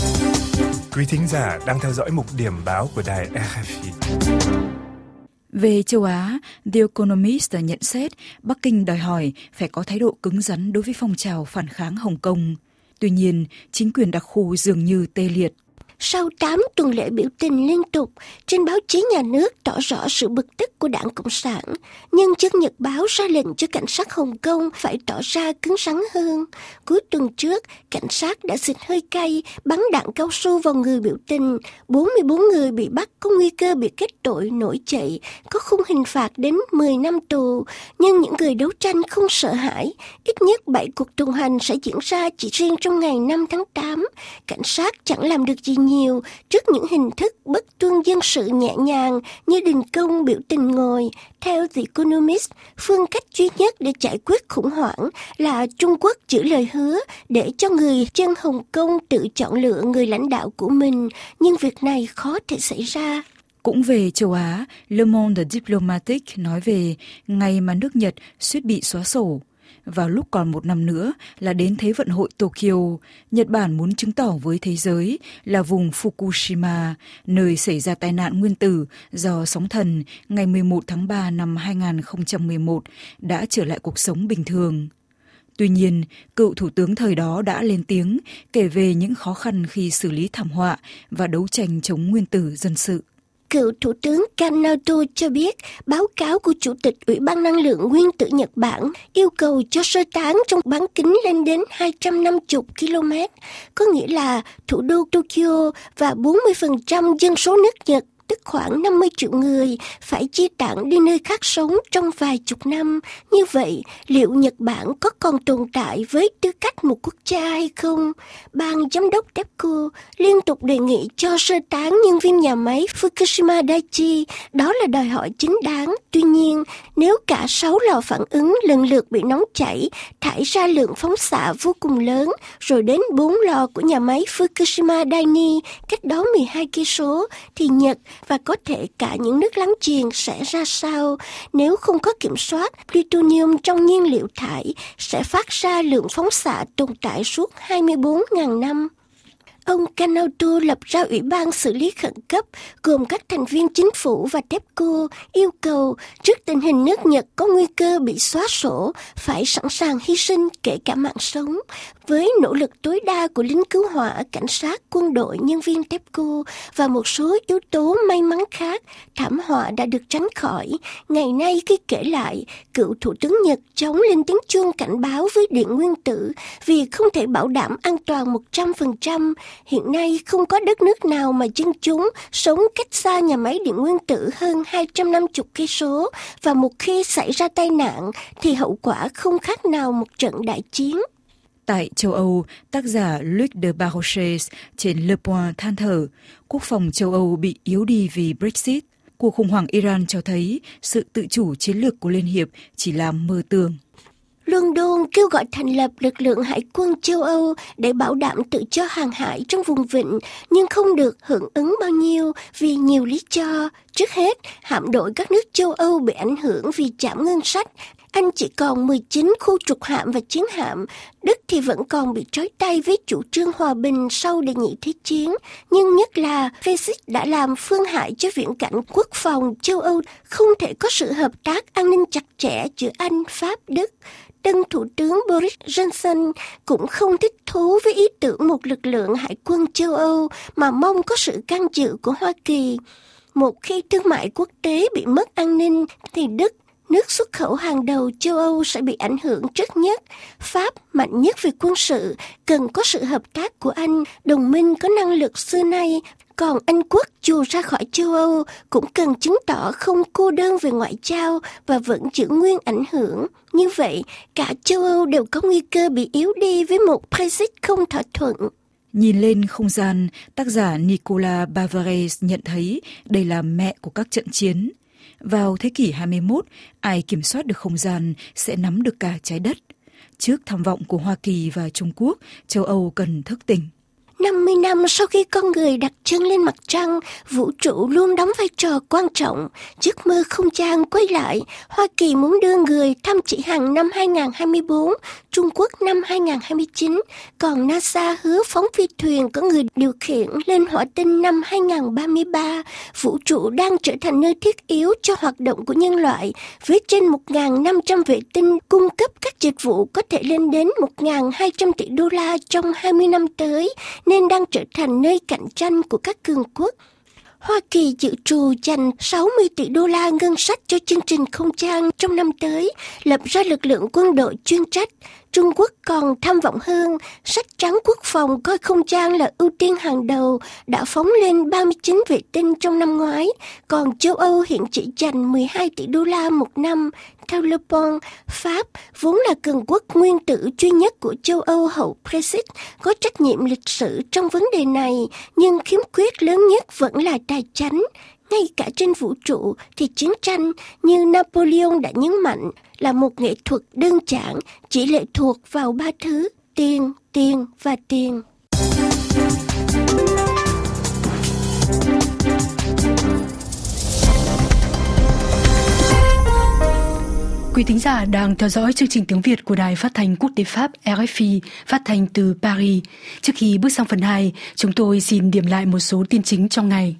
Quý thính giả đang theo dõi mục điểm báo của đài rờ ép i. Về châu Á, The Economist nhận xét Bắc Kinh đòi hỏi phải có thái độ cứng rắn đối với phong trào phản kháng Hồng Kông. Tuy nhiên, chính quyền đặc khu dường như tê liệt. Sau tám tuần lễ biểu tình liên tục, trên báo chí nhà nước tỏ rõ sự bực tức của đảng Cộng sản, nhân dân Nhật Báo ra lệnh cho cảnh sát Hồng Kông phải tỏ ra cứng rắn hơn. Cuối tuần trước, cảnh sát đã xịt hơi cay, bắn đạn cao su vào người biểu tình. bốn mươi bốn người bị bắt có nguy cơ bị kết tội nổi chạy, có khung hình phạt đến mười năm tù. Nhưng những người đấu tranh không sợ hãi. Ít nhất bảy cuộc tuần hành sẽ diễn ra chỉ riêng trong ngày năm tháng tám. Cảnh sát chẳng làm được gì nhiều trước những hình thức bất tuân dân sự nhẹ nhàng như đình công biểu tình ngồi. Theo The Economist, phương cách duy nhất để giải quyết khủng hoảng là Trung Quốc giữ lời hứa để cho người dân Hồng Kông tự chọn lựa người lãnh đạo của mình, nhưng việc này khó thể xảy ra. Cũng về châu Á, Le Monde Diplomatique nói về ngày mà nước Nhật suýt bị xóa sổ. Vào lúc còn một năm nữa là đến Thế vận hội Tokyo, Nhật Bản muốn chứng tỏ với thế giới là vùng Fukushima, nơi xảy ra tai nạn nguyên tử do sóng thần ngày mười một tháng ba năm hai nghìn không trăm mười một đã trở lại cuộc sống bình thường. Tuy nhiên, cựu thủ tướng thời đó đã lên tiếng kể về những khó khăn khi xử lý thảm họa và đấu tranh chống nguyên tử dân sự. Cựu Thủ tướng Kan Naoto cho biết báo cáo của Chủ tịch Ủy ban Năng lượng Nguyên tử Nhật Bản yêu cầu cho sơ tán trong bán kính lên đến hai trăm năm mươi ki lô mét, có nghĩa là thủ đô Tokyo và bốn mươi phần trăm dân số nước Nhật, tức khoảng năm mươi triệu người, phải di tản đi nơi khác sống trong vài chục năm. Như vậy, liệu Nhật Bản có còn tồn tại với tư cách một quốc gia hay không? Ban giám đốc TEPCO liên tục đề nghị cho sơ tán nhân viên nhà máy Fukushima Daiichi, đó là đòi hỏi chính đáng. Tuy nhiên, nếu cả sáu lò phản ứng lần lượt bị nóng chảy, thải ra lượng phóng xạ vô cùng lớn, rồi đến bốn lò của nhà máy Fukushima Daini, cách đó mười hai cây số, thì Nhật và có thể cả những nước láng giềng sẽ ra sao? Nếu không có kiểm soát, plutonium trong nhiên liệu thải sẽ phát ra lượng phóng xạ tồn tại suốt hai mươi bốn nghìn năm. ông Canauto lập ra ủy ban xử lý khẩn cấp gồm các thành viên chính phủ và TEPCO, yêu cầu trước tình hình nước Nhật có nguy cơ bị xóa sổ phải sẵn sàng hy sinh kể cả mạng sống. Với nỗ lực tối đa của lính cứu hỏa, cảnh sát, quân đội, nhân viên TEPCO và một số yếu tố may mắn khác, thảm họa đã được tránh khỏi. Ngày nay khi kể lại, cựu Thủ tướng Nhật chống lên tiếng chuông cảnh báo với điện nguyên tử vì không thể bảo đảm an toàn một trăm phần trăm. Hiện nay không có đất nước nào mà dân chúng sống cách xa nhà máy điện nguyên tử hơn hai trăm năm mươi cây số và một khi xảy ra tai nạn thì hậu quả không khác nào một trận đại chiến. Tại châu Âu, tác giả Luc de Barroches trên Le Point than thở, quốc phòng châu Âu bị yếu đi vì Brexit. Cuộc khủng hoảng Iran cho thấy sự tự chủ chiến lược của Liên Hiệp chỉ là mơ tưởng. London kêu gọi thành lập lực lượng hải quân châu Âu để bảo đảm tự do hàng hải trong vùng vịnh, nhưng không được hưởng ứng bao nhiêu vì nhiều lý do. Trước hết, hạm đội các nước châu Âu bị ảnh hưởng vì giảm ngân sách. Anh chỉ còn mười chín khu trục hạm và chiến hạm. Đức thì vẫn còn bị trói tay với chủ trương hòa bình sau Đệ nhị Thế chiến. Nhưng nhất là Brexit đã làm phương hại cho viễn cảnh quốc phòng châu Âu, không thể có sự hợp tác an ninh chặt chẽ giữa Anh, Pháp, Đức. Tân Thủ tướng Boris Johnson cũng không thích thú với ý tưởng một lực lượng hải quân châu Âu mà mong có sự can dự của Hoa Kỳ. Một khi thương mại quốc tế bị mất an ninh thì Đức, nước xuất khẩu hàng đầu châu Âu, sẽ bị ảnh hưởng trước nhất. Pháp, mạnh nhất về quân sự, cần có sự hợp tác của Anh, đồng minh có năng lực xưa nay. Còn Anh quốc dù ra khỏi châu Âu cũng cần chứng tỏ không cô đơn về ngoại giao và vẫn giữ nguyên ảnh hưởng. Như vậy, cả châu Âu đều có nguy cơ bị yếu đi với một Brexit không thỏa thuận. Nhìn lên không gian, tác giả Nicolas Bavares nhận thấy đây là mẹ của các trận chiến. Vào thế kỷ hai mươi mốt, ai kiểm soát được không gian sẽ nắm được cả trái đất. Trước tham vọng của Hoa Kỳ và Trung Quốc, châu Âu cần thức tỉnh. năm mươi năm sau khi con người đặt chân lên mặt trăng, vũ trụ luôn đóng vai trò quan trọng. Giấc mơ không gian quay lại, Hoa Kỳ muốn đưa người thăm chỉ hàng năm hai không hai tư, Trung Quốc năm hai không hai chín, còn NASA hứa phóng phi thuyền có người điều khiển lên hỏa tinh năm hai không ba ba. Vũ trụ đang trở thành nơi thiết yếu cho hoạt động của nhân loại, với trên một nghìn năm trăm vệ tinh cung cấp các dịch vụ có thể lên đến một nghìn hai trăm tỷ đô la trong hai mươi năm tới, nên đang trở thành nơi cạnh tranh của các cường quốc. Hoa Kỳ dự trù dành sáu mươi tỷ đô la ngân sách cho chương trình không gian trong năm tới, lập ra lực lượng quân đội chuyên trách. Trung Quốc còn tham vọng hơn, sách trắng quốc phòng coi không gian là ưu tiên hàng đầu, đã phóng lên ba mươi chín vệ tinh trong năm ngoái, còn châu Âu hiện chỉ dành mười hai tỷ đô la một năm. Theo Le Point, Pháp, vốn là cường quốc nguyên tử duy nhất của châu Âu hậu Brexit, có trách nhiệm lịch sử trong vấn đề này, nhưng khiếm khuyết lớn nhất vẫn là tài chánh. Ngay cả trên vũ trụ thì chiến tranh, như Napoleon đã nhấn mạnh, là một nghệ thuật đơn giản, chỉ lệ thuộc vào ba thứ: tiền, tiền và tiền. Quý thính giả đang theo dõi chương trình tiếng Việt của Đài Phát thanh Quốc tế Pháp R F I, phát thanh từ Paris. Trước khi bước sang phần hai, chúng tôi xin điểm lại một số tin chính trong ngày.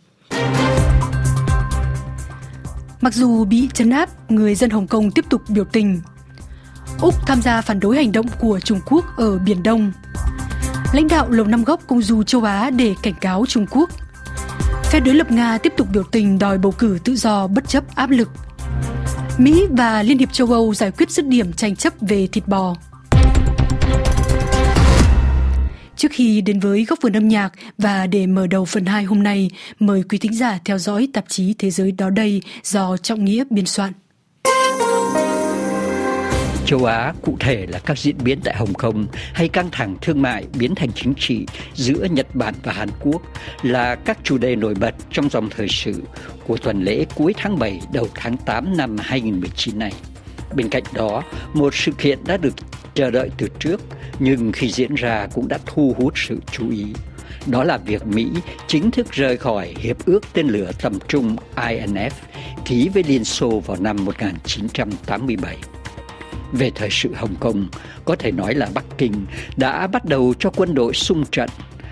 Mặc dù bị trấn áp, người dân Hồng Kông tiếp tục biểu tình. Úc tham gia phản đối hành động của Trung Quốc ở Biển Đông. Lãnh đạo Lầu Năm Góc công du châu Á để cảnh cáo Trung Quốc. Phe đối lập Nga tiếp tục biểu tình đòi bầu cử tự do bất chấp áp lực. Mỹ và Liên hiệp châu Âu giải quyết dứt điểm tranh chấp về thịt bò. Trước khi đến với góc vườn âm nhạc và để mở đầu phần hai hôm nay, mời quý thính giả theo dõi tạp chí Thế giới đó đây do Trọng Nghĩa biên soạn. Châu Á, cụ thể là các diễn biến tại Hồng Kông hay căng thẳng thương mại biến thành chính trị giữa Nhật Bản và Hàn Quốc là các chủ đề nổi bật trong dòng thời sự của tuần lễ cuối tháng bảy đầu tháng tám năm hai không một chín này. Bên cạnh đó, một sự kiện đã được chờ đợi từ trước nhưng khi diễn ra cũng đã thu hút sự chú ý. Đó là việc Mỹ chính thức rời khỏi Hiệp ước Tên lửa tầm trung I N F ký với Liên Xô vào năm một nghìn chín trăm tám mươi bảy. Về thời sự Hồng Kông, có thể nói là Bắc Kinh đã bắt đầu cho quân đội xung trận.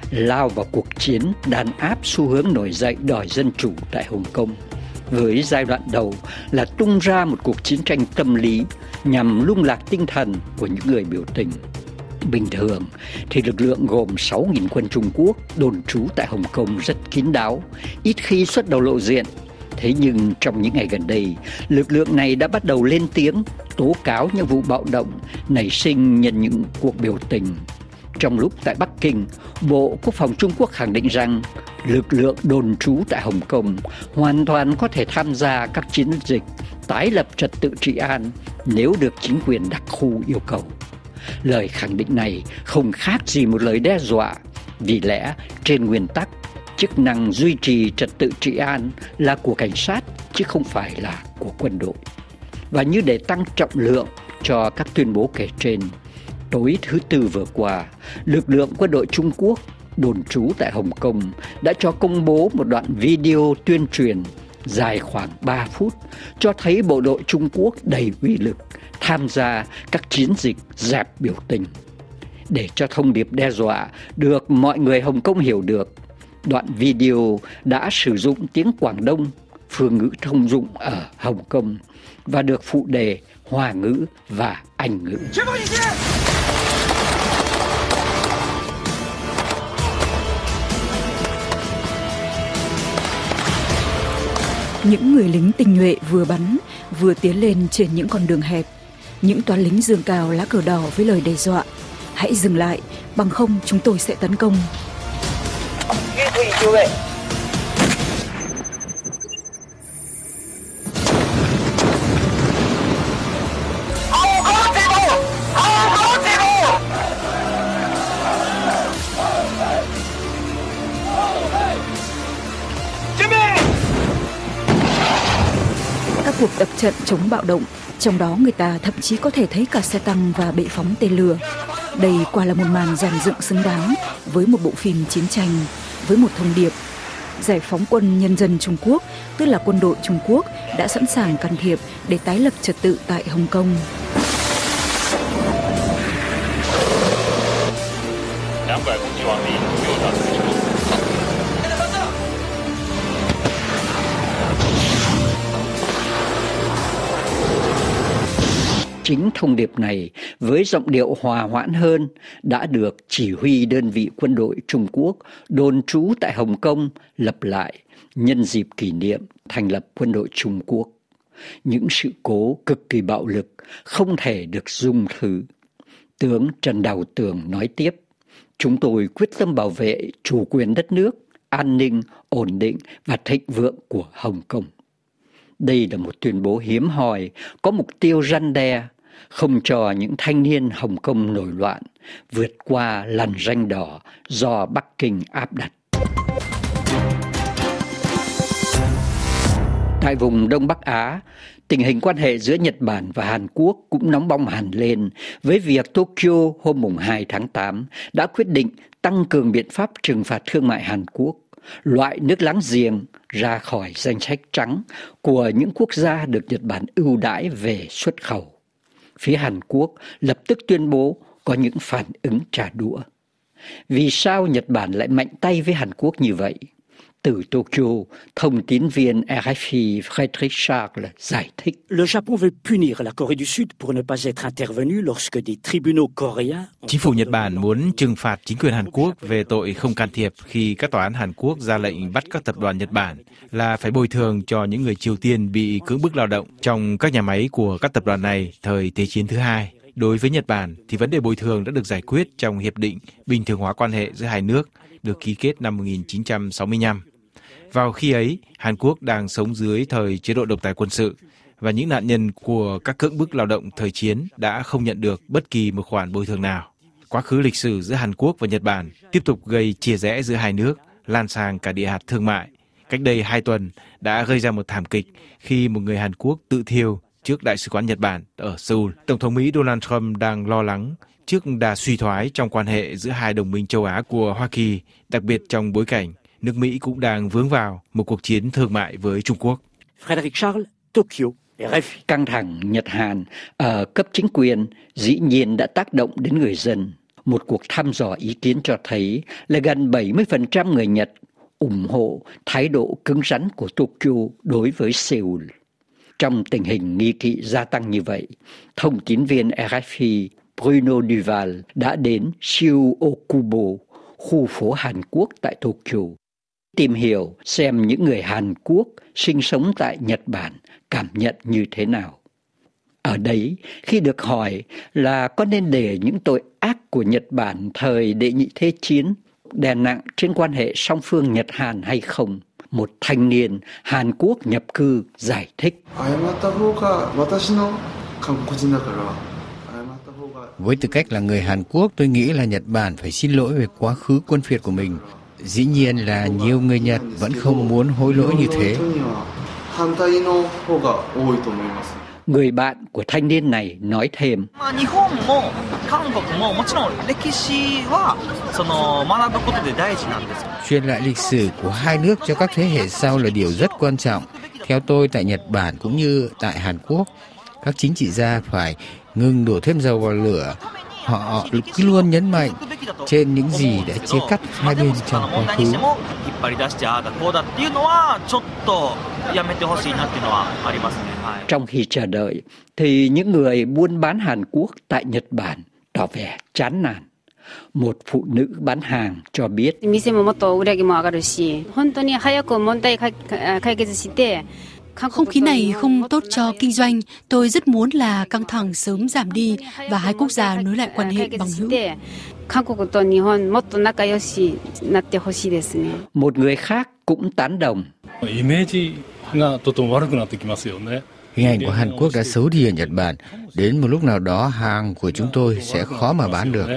lao vào cuộc chiến đàn áp xu hướng nổi dậy đòi dân chủ tại Hồng Kông. Với giai đoạn đầu là tung ra một cuộc chiến tranh tâm lý nhằm lung lạc tinh thần của những người biểu tình. Bình thường thì lực lượng gồm sáu nghìn quân Trung Quốc đồn trú tại Hồng Kông rất kín đáo, ít khi xuất đầu lộ diện. Thế nhưng trong những ngày gần đây, lực lượng này đã bắt đầu lên tiếng tố cáo những vụ bạo động nảy sinh nhân những cuộc biểu tình. Trong lúc tại Bắc Kinh, Bộ Quốc phòng Trung Quốc khẳng định rằng lực lượng đồn trú tại Hồng Kông hoàn toàn có thể tham gia các chiến dịch tái lập trật tự trị an nếu được chính quyền đặc khu yêu cầu. Lời khẳng định này không khác gì một lời đe dọa, vì lẽ trên nguyên tắc, chức năng duy trì trật tự trị an là của cảnh sát chứ không phải là của quân đội. Và như để tăng trọng lượng cho các tuyên bố kể trên, tối thứ Tư vừa qua, lực lượng quân đội Trung Quốc đồn trú tại Hồng Kông đã cho công bố một đoạn video tuyên truyền dài khoảng ba phút cho thấy bộ đội Trung Quốc đầy uy lực tham gia các chiến dịch dẹp biểu tình. Để cho thông điệp đe dọa được mọi người Hồng Kông hiểu được, đoạn video đã sử dụng tiếng Quảng Đông, phương ngữ thông dụng ở Hồng Kông, và được phụ đề Hoa ngữ và Anh ngữ. Những người lính tinh nhuệ vừa bắn, vừa tiến lên trên những con đường hẹp. Những toán lính giương cao lá cờ đỏ với lời đe dọa: hãy dừng lại, bằng không chúng tôi sẽ tấn công. Các cuộc tập trận chống bạo động, trong đó người ta thậm chí có thể thấy cả xe tăng và bệ phóng tên lửa. Đây quả là một màn dàn dựng xứng đáng với một bộ phim chiến tranh, với một thông điệp: Giải phóng quân nhân dân Trung Quốc, tức là quân đội Trung Quốc, đã sẵn sàng can thiệp để tái lập trật tự tại Hồng Kông. Chính thông điệp này với giọng điệu hòa hoãn hơn đã được chỉ huy đơn vị quân đội Trung Quốc đồn trú tại Hồng Kông lặp lại nhân dịp kỷ niệm thành lập quân đội Trung Quốc. Những sự cố cực kỳ bạo lực không thể được dung thứ. Tướng Trần Đào Tường nói tiếp: chúng tôi quyết tâm bảo vệ chủ quyền đất nước, an ninh, ổn định và thịnh vượng của Hồng Kông. Đây là một tuyên bố hiếm hoi, có mục tiêu răn đe, không cho những thanh niên Hồng Kông nổi loạn vượt qua lằn ranh đỏ do Bắc Kinh áp đặt. Tại vùng Đông Bắc Á, tình hình quan hệ giữa Nhật Bản và Hàn Quốc cũng nóng bỏng hẳn lên với việc Tokyo hôm hai tháng tám đã quyết định tăng cường biện pháp trừng phạt thương mại Hàn Quốc, loại nước láng giềng ra khỏi danh sách trắng của những quốc gia được Nhật Bản ưu đãi về xuất khẩu. Phía Hàn Quốc lập tức tuyên bố có những phản ứng trả đũa. Vì sao Nhật Bản lại mạnh tay với Hàn Quốc như vậy? Từ Tokyo, thông tín viên R F I Frédéric Charles giải thích. Le Japon veut punir la Corée du Sud pour ne pas être intervenu lorsque des tribunaux coréens. Chính phủ Nhật Bản muốn trừng phạt chính quyền Hàn Quốc về tội không can thiệp khi các tòa án Hàn Quốc ra lệnh bắt các tập đoàn Nhật Bản là phải bồi thường cho những người Triều Tiên bị cưỡng bức lao động trong các nhà máy của các tập đoàn này thời Thế chiến thứ hai. Đối với Nhật Bản thì vấn đề bồi thường đã được giải quyết trong Hiệp định Bình thường hóa quan hệ giữa hai nước được ký kết năm một nghìn chín trăm sáu mươi lăm. Vào khi ấy, Hàn Quốc đang sống dưới thời chế độ độc tài quân sự và những nạn nhân của các cưỡng bức lao động thời chiến đã không nhận được bất kỳ một khoản bồi thường nào. Quá khứ lịch sử giữa Hàn Quốc và Nhật Bản tiếp tục gây chia rẽ giữa hai nước, lan sang cả địa hạt thương mại. Cách đây hai tuần đã gây ra một thảm kịch khi một người Hàn Quốc tự thiêu trước Đại sứ quán Nhật Bản ở Seoul. Tổng thống Mỹ Donald Trump đang lo lắng trước đà suy thoái trong quan hệ giữa hai đồng minh châu Á của Hoa Kỳ, đặc biệt trong bối cảnh nước Mỹ cũng đang vướng vào một cuộc chiến thương mại với Trung Quốc. Frédéric Charles, Tokyo, R F I. Căng thẳng Nhật-Hàn ở cấp chính quyền dĩ nhiên đã tác động đến người dân. Một cuộc thăm dò ý kiến cho thấy là gần bảy mươi phần trăm người Nhật ủng hộ thái độ cứng rắn của Tokyo đối với Seoul. Trong tình hình nghi kỵ gia tăng như vậy, thông tín viên rờ ép i Bruno Duval đã đến Shiuokubo, khu phố Hàn Quốc tại Tokyo, tìm hiểu xem những người Hàn Quốc sinh sống tại Nhật Bản cảm nhận như thế nào. Ở đấy, khi được hỏi là có nên để những tội ác của Nhật Bản thời Đệ nhị Thế chiến đè nặng trên quan hệ song phương Nhật-Hàn hay không, một thanh niên Hàn Quốc nhập cư giải thích. Với tư cách là người Hàn Quốc, tôi nghĩ là Nhật Bản phải xin lỗi về quá khứ quân phiệt của mình. Dĩ nhiên là nhiều người Nhật vẫn không muốn hối lỗi như thế. Người bạn của thanh niên này nói thêm. Truyền lại lịch sử của hai nước cho các thế hệ sau là điều rất quan trọng. Theo tôi, tại Nhật Bản cũng như tại Hàn Quốc, các chính trị gia phải ngừng đổ thêm dầu vào lửa. Họ cứ luôn nhấn mạnh trên những gì đã chia cắt hai bên trong quá khứ. Trong khi chờ đợi, thì những người buôn bán Hàn Quốc tại Nhật Bản tỏ vẻ chán nản. Một phụ nữ bán hàng cho biết. Không khí này không tốt cho kinh doanh. Tôi rất muốn là căng thẳng sớm giảm đi và hai quốc gia nối lại quan hệ bằng hữu. Một người khác cũng tán đồng. Hình ảnh của Hàn Quốc đã xấu đi ở Nhật Bản. Đến một lúc nào đó hàng của chúng tôi sẽ khó mà bán được.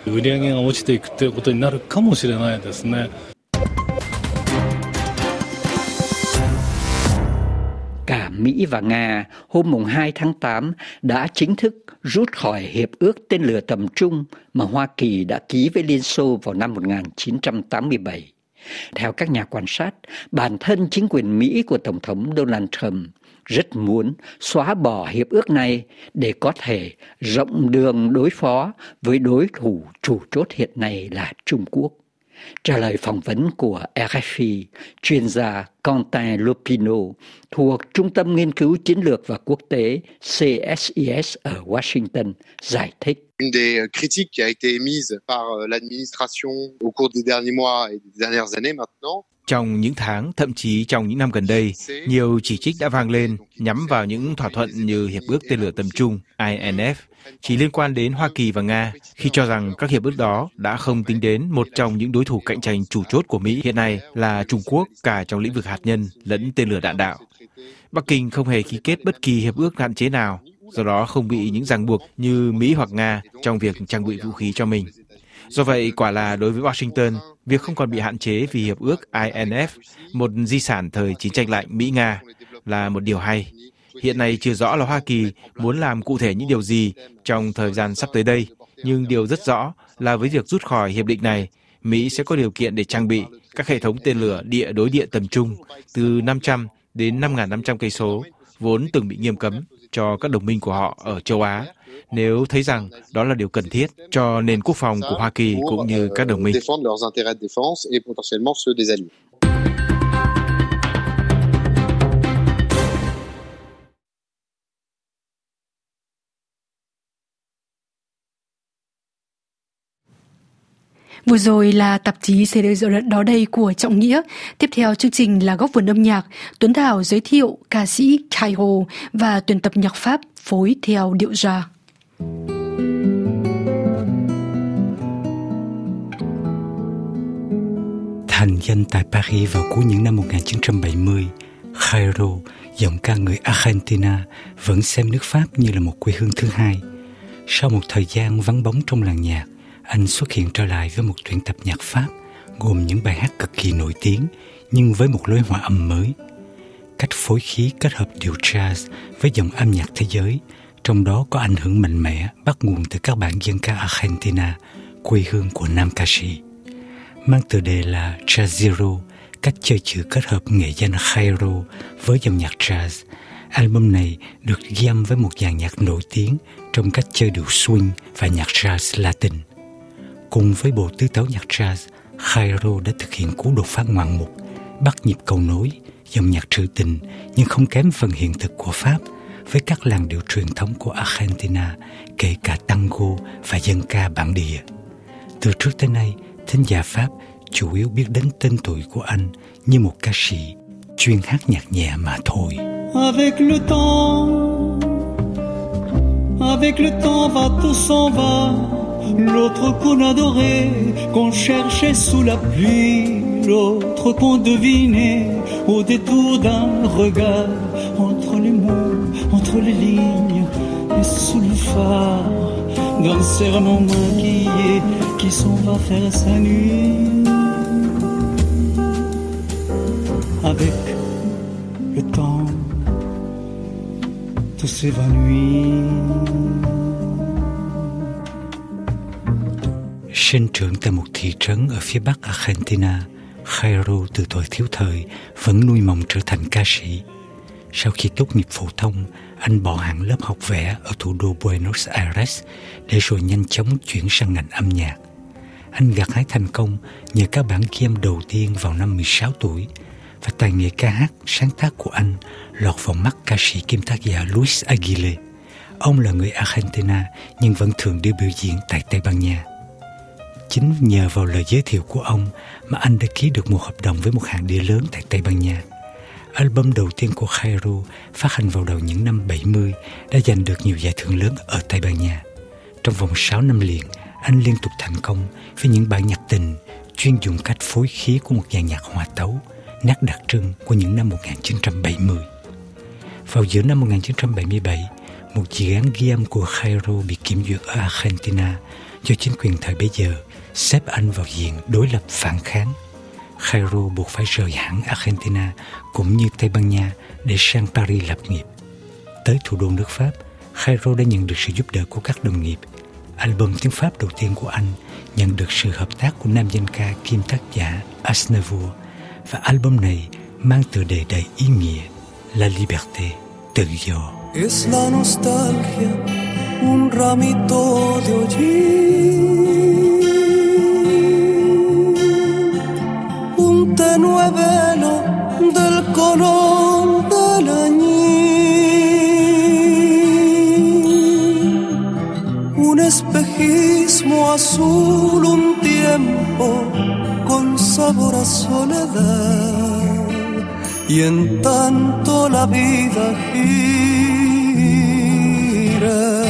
Cả Mỹ và Nga hôm hai tháng tám đã chính thức rút khỏi Hiệp ước tên lửa tầm trung mà Hoa Kỳ đã ký với Liên Xô vào năm một nghìn chín trăm tám mươi bảy. Theo các nhà quan sát, bản thân chính quyền Mỹ của Tổng thống Donald Trump rất muốn xóa bỏ hiệp ước này để có thể rộng đường đối phó với đối thủ chủ chốt hiện nay là Trung Quốc. Trả lời phỏng vấn của rờ ép i, chuyên gia Quentin Lopino thuộc Trung tâm Nghiên cứu Chiến lược và Quốc tế xê ét i ét ở Washington giải thích. Une des critiques qui a été émise par l'administration au cours des derniers mois et des dernières années maintenant. Trong những tháng, thậm chí trong những năm gần đây, nhiều chỉ trích đã vang lên nhắm vào những thỏa thuận như Hiệp ước tên lửa tầm trung I N F chỉ liên quan đến Hoa Kỳ và Nga, khi cho rằng các hiệp ước đó đã không tính đến một trong những đối thủ cạnh tranh chủ chốt của Mỹ hiện nay là Trung Quốc, cả trong lĩnh vực hạt nhân lẫn tên lửa đạn đạo. Bắc Kinh không hề ký kết bất kỳ hiệp ước hạn chế nào, do đó không bị những ràng buộc như Mỹ hoặc Nga trong việc trang bị vũ khí cho mình. Do vậy, quả là đối với Washington, việc không còn bị hạn chế vì hiệp ước I N F, một di sản thời chiến tranh lạnh Mỹ-Nga, là một điều hay. Hiện nay chưa rõ là Hoa Kỳ muốn làm cụ thể những điều gì trong thời gian sắp tới đây, nhưng điều rất rõ là với việc rút khỏi hiệp định này, Mỹ sẽ có điều kiện để trang bị các hệ thống tên lửa địa đối địa tầm trung từ năm trăm đến năm nghìn năm trăm cây số, vốn từng bị nghiêm cấm cho các đồng minh của họ ở châu Á, nếu thấy rằng đó là điều cần thiết cho nền quốc phòng của Hoa Kỳ cũng như các đồng minh. Vừa rồi là tạp chí xê đê đó đây của Trọng Nghĩa. Tiếp theo chương trình là Góc vườn âm nhạc. Tuấn Thảo giới thiệu ca sĩ Cairo và tuyển tập nhạc Pháp phối theo điệu jazz. Thành danh tại Paris vào cuối những năm một nghìn chín trăm bảy mươi, Cairo, giọng ca người Argentina, vẫn xem nước Pháp như là một quê hương thứ hai. Sau một thời gian vắng bóng trong làng nhạc, anh xuất hiện trở lại với một tuyển tập nhạc Pháp gồm những bài hát cực kỳ nổi tiếng nhưng với một lối hòa âm mới. Cách phối khí kết hợp điệu jazz với dòng âm nhạc thế giới, trong đó có ảnh hưởng mạnh mẽ bắt nguồn từ các bản dân ca Argentina, quê hương của nam ca sĩ. Mang tựa đề là Jazzero, cách chơi chữ kết hợp nghệ danh Cairo với dòng nhạc jazz. Album này được ghi âm với một dàn nhạc nổi tiếng trong cách chơi điệu swing và nhạc jazz Latin. Cùng với bộ tứ tấu nhạc jazz, Jairo đã thực hiện cú đột phá ngoạn mục, bắt nhịp cầu nối, dòng nhạc trữ tình nhưng không kém phần hiện thực của Pháp với các làn điệu truyền thống của Argentina, kể cả tango và dân ca bản địa. Từ trước tới nay, thính giả Pháp chủ yếu biết đến tên tuổi của anh như một ca sĩ chuyên hát nhạc nhẹ mà thôi. Avec le temps, avec le temps va tout s'en va, l'autre qu'on adorait, qu'on cherchait sous la pluie, l'autre qu'on devinait au détour d'un regard, entre les mots, entre les lignes et sous le phare d'un serment maquillé qui s'en va faire sa nuit. Avec le temps, tout s'évanouit. Sinh trưởng tại một thị trấn ở phía bắc Argentina, Jairo từ tuổi thiếu thời vẫn nuôi mộng trở thành ca sĩ. Sau khi tốt nghiệp phổ thông, anh bỏ hẳn lớp học vẽ ở thủ đô Buenos Aires để rồi nhanh chóng chuyển sang ngành âm nhạc. Anh gặt hái thành công nhờ các bản ghi âm đầu tiên vào năm mười sáu tuổi, và tài nghệ ca hát sáng tác của anh lọt vào mắt ca sĩ kiêm tác giả Luis Aguilé. Ông là người Argentina nhưng vẫn thường đi biểu diễn tại Tây Ban Nha. Chính nhờ vào lời giới thiệu của ông mà anh đã ký được một hợp đồng với một hãng đĩa lớn tại Tây Ban Nha. Album đầu tiên của Jairo phát hành vào đầu những năm bảy mươi đã giành được nhiều giải thưởng lớn ở Tây Ban Nha. Trong vòng sáu năm liền, anh liên tục thành công với những bản nhạc tình chuyên dùng cách phối khí của một dàn nhạc hòa tấu, nét đặc trưng của những năm một nghìn chín trăm bảy mươi. Vào giữa năm một nghìn chín trăm bảy mươi bảy, một dự án ghi âm của Jairo bị kiểm duyệt ở Argentina do chính quyền thời bấy giờ xếp anh vào diện đối lập phản kháng. Jairo buộc phải rời hẳn Argentina cũng như Tây Ban Nha để sang Paris lập nghiệp. Tới thủ đô nước Pháp, Jairo đã nhận được sự giúp đỡ của các đồng nghiệp. Album tiếng Pháp đầu tiên của anh nhận được sự hợp tác của nam danh ca kiêm tác giả Aznavour, và album này mang tựa đề đầy ý nghĩa La Liberté, tự do. Es la nostalgia, un ramito de hollín, un tenue velo del color del añil, un espejismo azul, un tiempo con sabor a soledad, y en tanto la vida gira.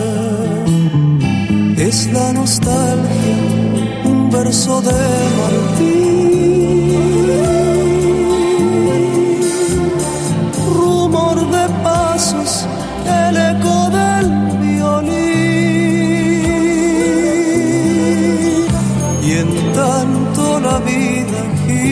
Es la nostalgia, un verso de Martín, rumor de pasos, el eco del violín, y en tanto la vida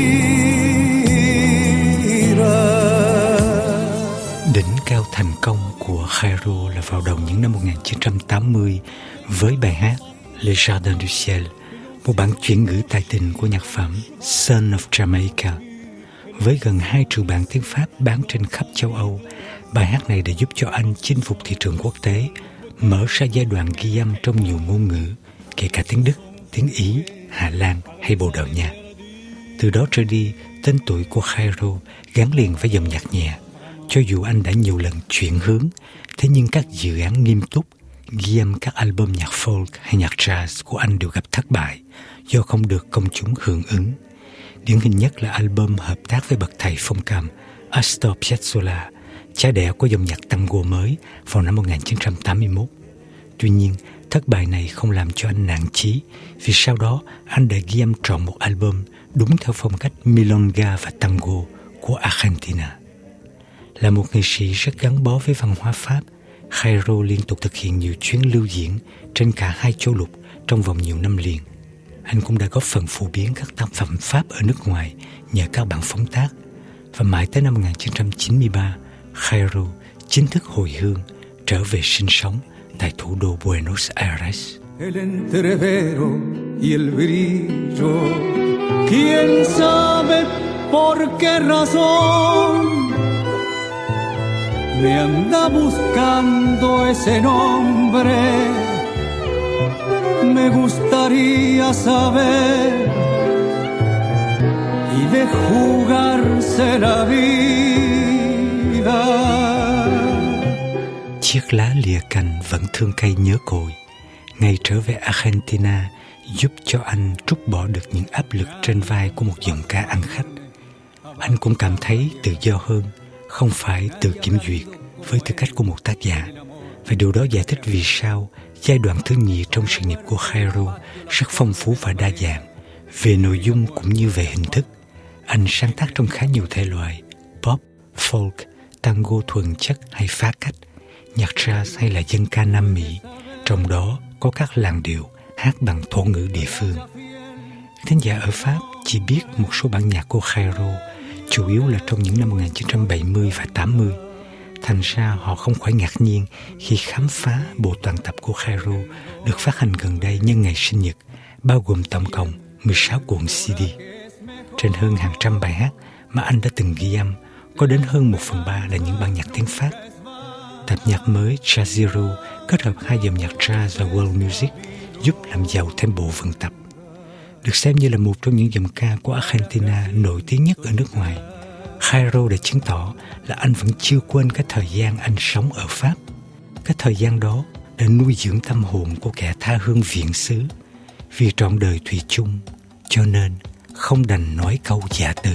gira. Đỉnh cao thành công của Jairo là vào đầu những năm một nghìn chín trăm tám mươi với bài hát Le Jardin du Ciel, một bản chuyển ngữ tài tình của nhạc phẩm Son of Jamaica. Với gần hai triệu bản tiếng Pháp bán trên khắp châu Âu, bài hát này đã giúp cho anh chinh phục thị trường quốc tế, mở ra giai đoạn ghi âm trong nhiều ngôn ngữ, kể cả tiếng Đức, tiếng Ý, Hà Lan hay Bồ Đào Nha. Từ đó trở đi, tên tuổi của Jairo gắn liền với dòng nhạc nhẹ. Cho dù anh đã nhiều lần chuyển hướng, thế nhưng các dự án nghiêm túc, ghi âm các album nhạc folk hay nhạc jazz của anh đều gặp thất bại do không được công chúng hưởng ứng. Điển hình nhất là album hợp tác với bậc thầy phong cầm Astor Piazzolla, cha đẻ của dòng nhạc tango mới vào năm một nghìn chín trăm tám mươi mốt. Tuy nhiên, thất bại này không làm cho anh nản chí, vì sau đó anh đã ghi âm trọn một album đúng theo phong cách milonga và tango của Argentina. Là một nghệ sĩ rất gắn bó với văn hóa Pháp, Jairo liên tục thực hiện nhiều chuyến lưu diễn trên cả hai châu lục trong vòng nhiều năm liền. Anh cũng đã góp phần phổ biến các tác phẩm Pháp ở nước ngoài nhờ các bản phóng tác, và mãi tới năm một nghìn chín trăm chín mươi ba, Jairo chính thức hồi hương, trở về sinh sống tại thủ đô Buenos Aires. El entrevero y el brillo, quién sabe por qué razón me anda buscando ese nombre. Me gustaría gustaría saber y de jugarse la vida. Chiếc lá lìa cành vẫn thương cây nhớ cội. Ngày trở về Argentina giúp cho anh trút bỏ được những áp lực trên vai của một giọng ca ăn khách. Anh cũng cảm thấy tự do hơn, không phải tự kiểm duyệt với tư cách của một tác giả. Và điều đó giải thích vì sao giai đoạn thứ nhì trong sự nghiệp của Jairo rất phong phú và đa dạng, về nội dung cũng như về hình thức. Anh sáng tác trong khá nhiều thể loại: pop, folk, tango thuần chất hay phá cách, nhạc jazz hay là dân ca Nam Mỹ, trong đó có các làn điệu hát bằng thổ ngữ địa phương. Khán giả ở Pháp chỉ biết một số bản nhạc của Jairo, chủ yếu là trong những năm một nghìn chín trăm bảy mươi và tám mươi. Thành ra họ không khỏi ngạc nhiên khi khám phá bộ toàn tập của Jairo được phát hành gần đây nhân ngày sinh nhật, bao gồm tổng cộng mười sáu cuộn xê đê. Trên hơn hàng trăm bài hát mà anh đã từng ghi âm, có đến hơn một phần ba là những bản nhạc tiếng Pháp. Tập nhạc mới Jazzero kết hợp hai dòng nhạc jazz và world music giúp làm giàu thêm bộ vần tập. Được xem như là một trong những dòng ca của Argentina nổi tiếng nhất ở nước ngoài, Jairo đã chứng tỏ là anh vẫn chưa quên cái thời gian anh sống ở Pháp. Cái thời gian đó đã nuôi dưỡng tâm hồn của kẻ tha hương viễn xứ. Vì trọn đời thủy chung, cho nên không đành nói câu giả từ.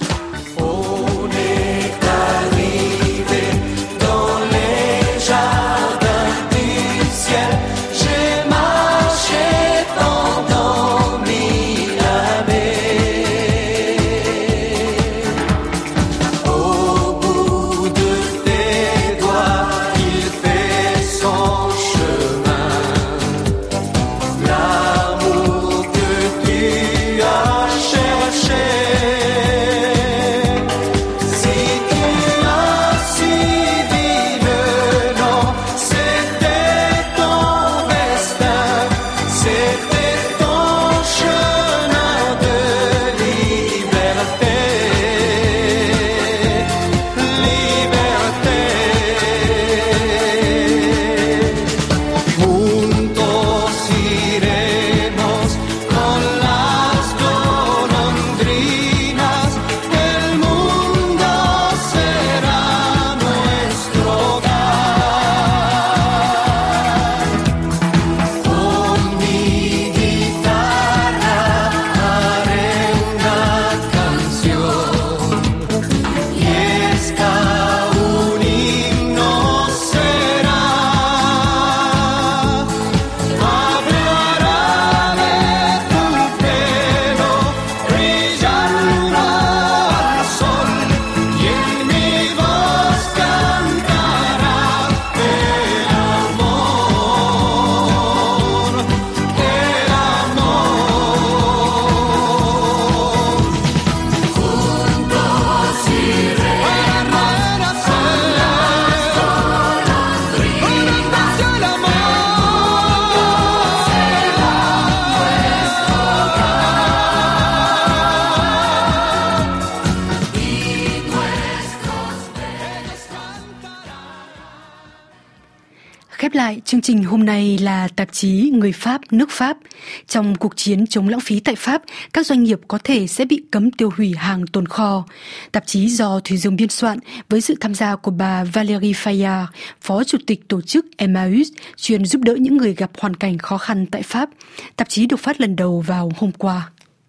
Khép lại chương trình hôm nay là tạp chí Người Pháp, nước Pháp. Trong cuộc chiến chống lãng phí tại Pháp, các doanh nghiệp có thể sẽ bị cấm tiêu hủy hàng tồn kho. Tạp chí do Thùy Dương biên soạn với sự tham gia của bà Valérie Fayard, Phó Chủ tịch tổ chức Emmaüs, chuyên giúp đỡ những người gặp hoàn cảnh khó khăn tại Pháp. Tạp chí được phát lần đầu vào hôm qua.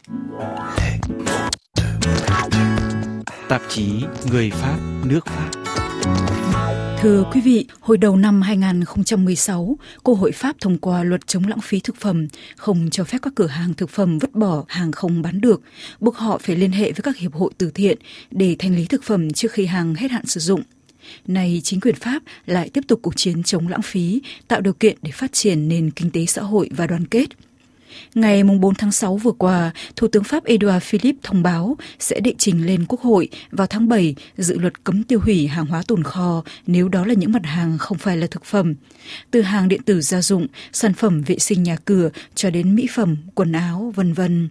Tạp chí Người Pháp, nước Pháp. Thưa quý vị, hồi đầu năm hai không một sáu, Quốc hội Pháp thông qua luật chống lãng phí thực phẩm, không cho phép các cửa hàng thực phẩm vứt bỏ hàng không bán được, buộc họ phải liên hệ với các hiệp hội từ thiện để thanh lý thực phẩm trước khi hàng hết hạn sử dụng. Nay, chính quyền Pháp lại tiếp tục cuộc chiến chống lãng phí, tạo điều kiện để phát triển nền kinh tế xã hội và đoàn kết. Ngày bốn tháng sáu vừa qua, Thủ tướng Pháp Edouard Philippe thông báo sẽ đệ trình lên Quốc hội vào tháng bảy dự luật cấm tiêu hủy hàng hóa tồn kho nếu đó là những mặt hàng không phải là thực phẩm. Từ hàng điện tử gia dụng, sản phẩm vệ sinh nhà cửa cho đến mỹ phẩm, quần áo, vân vân.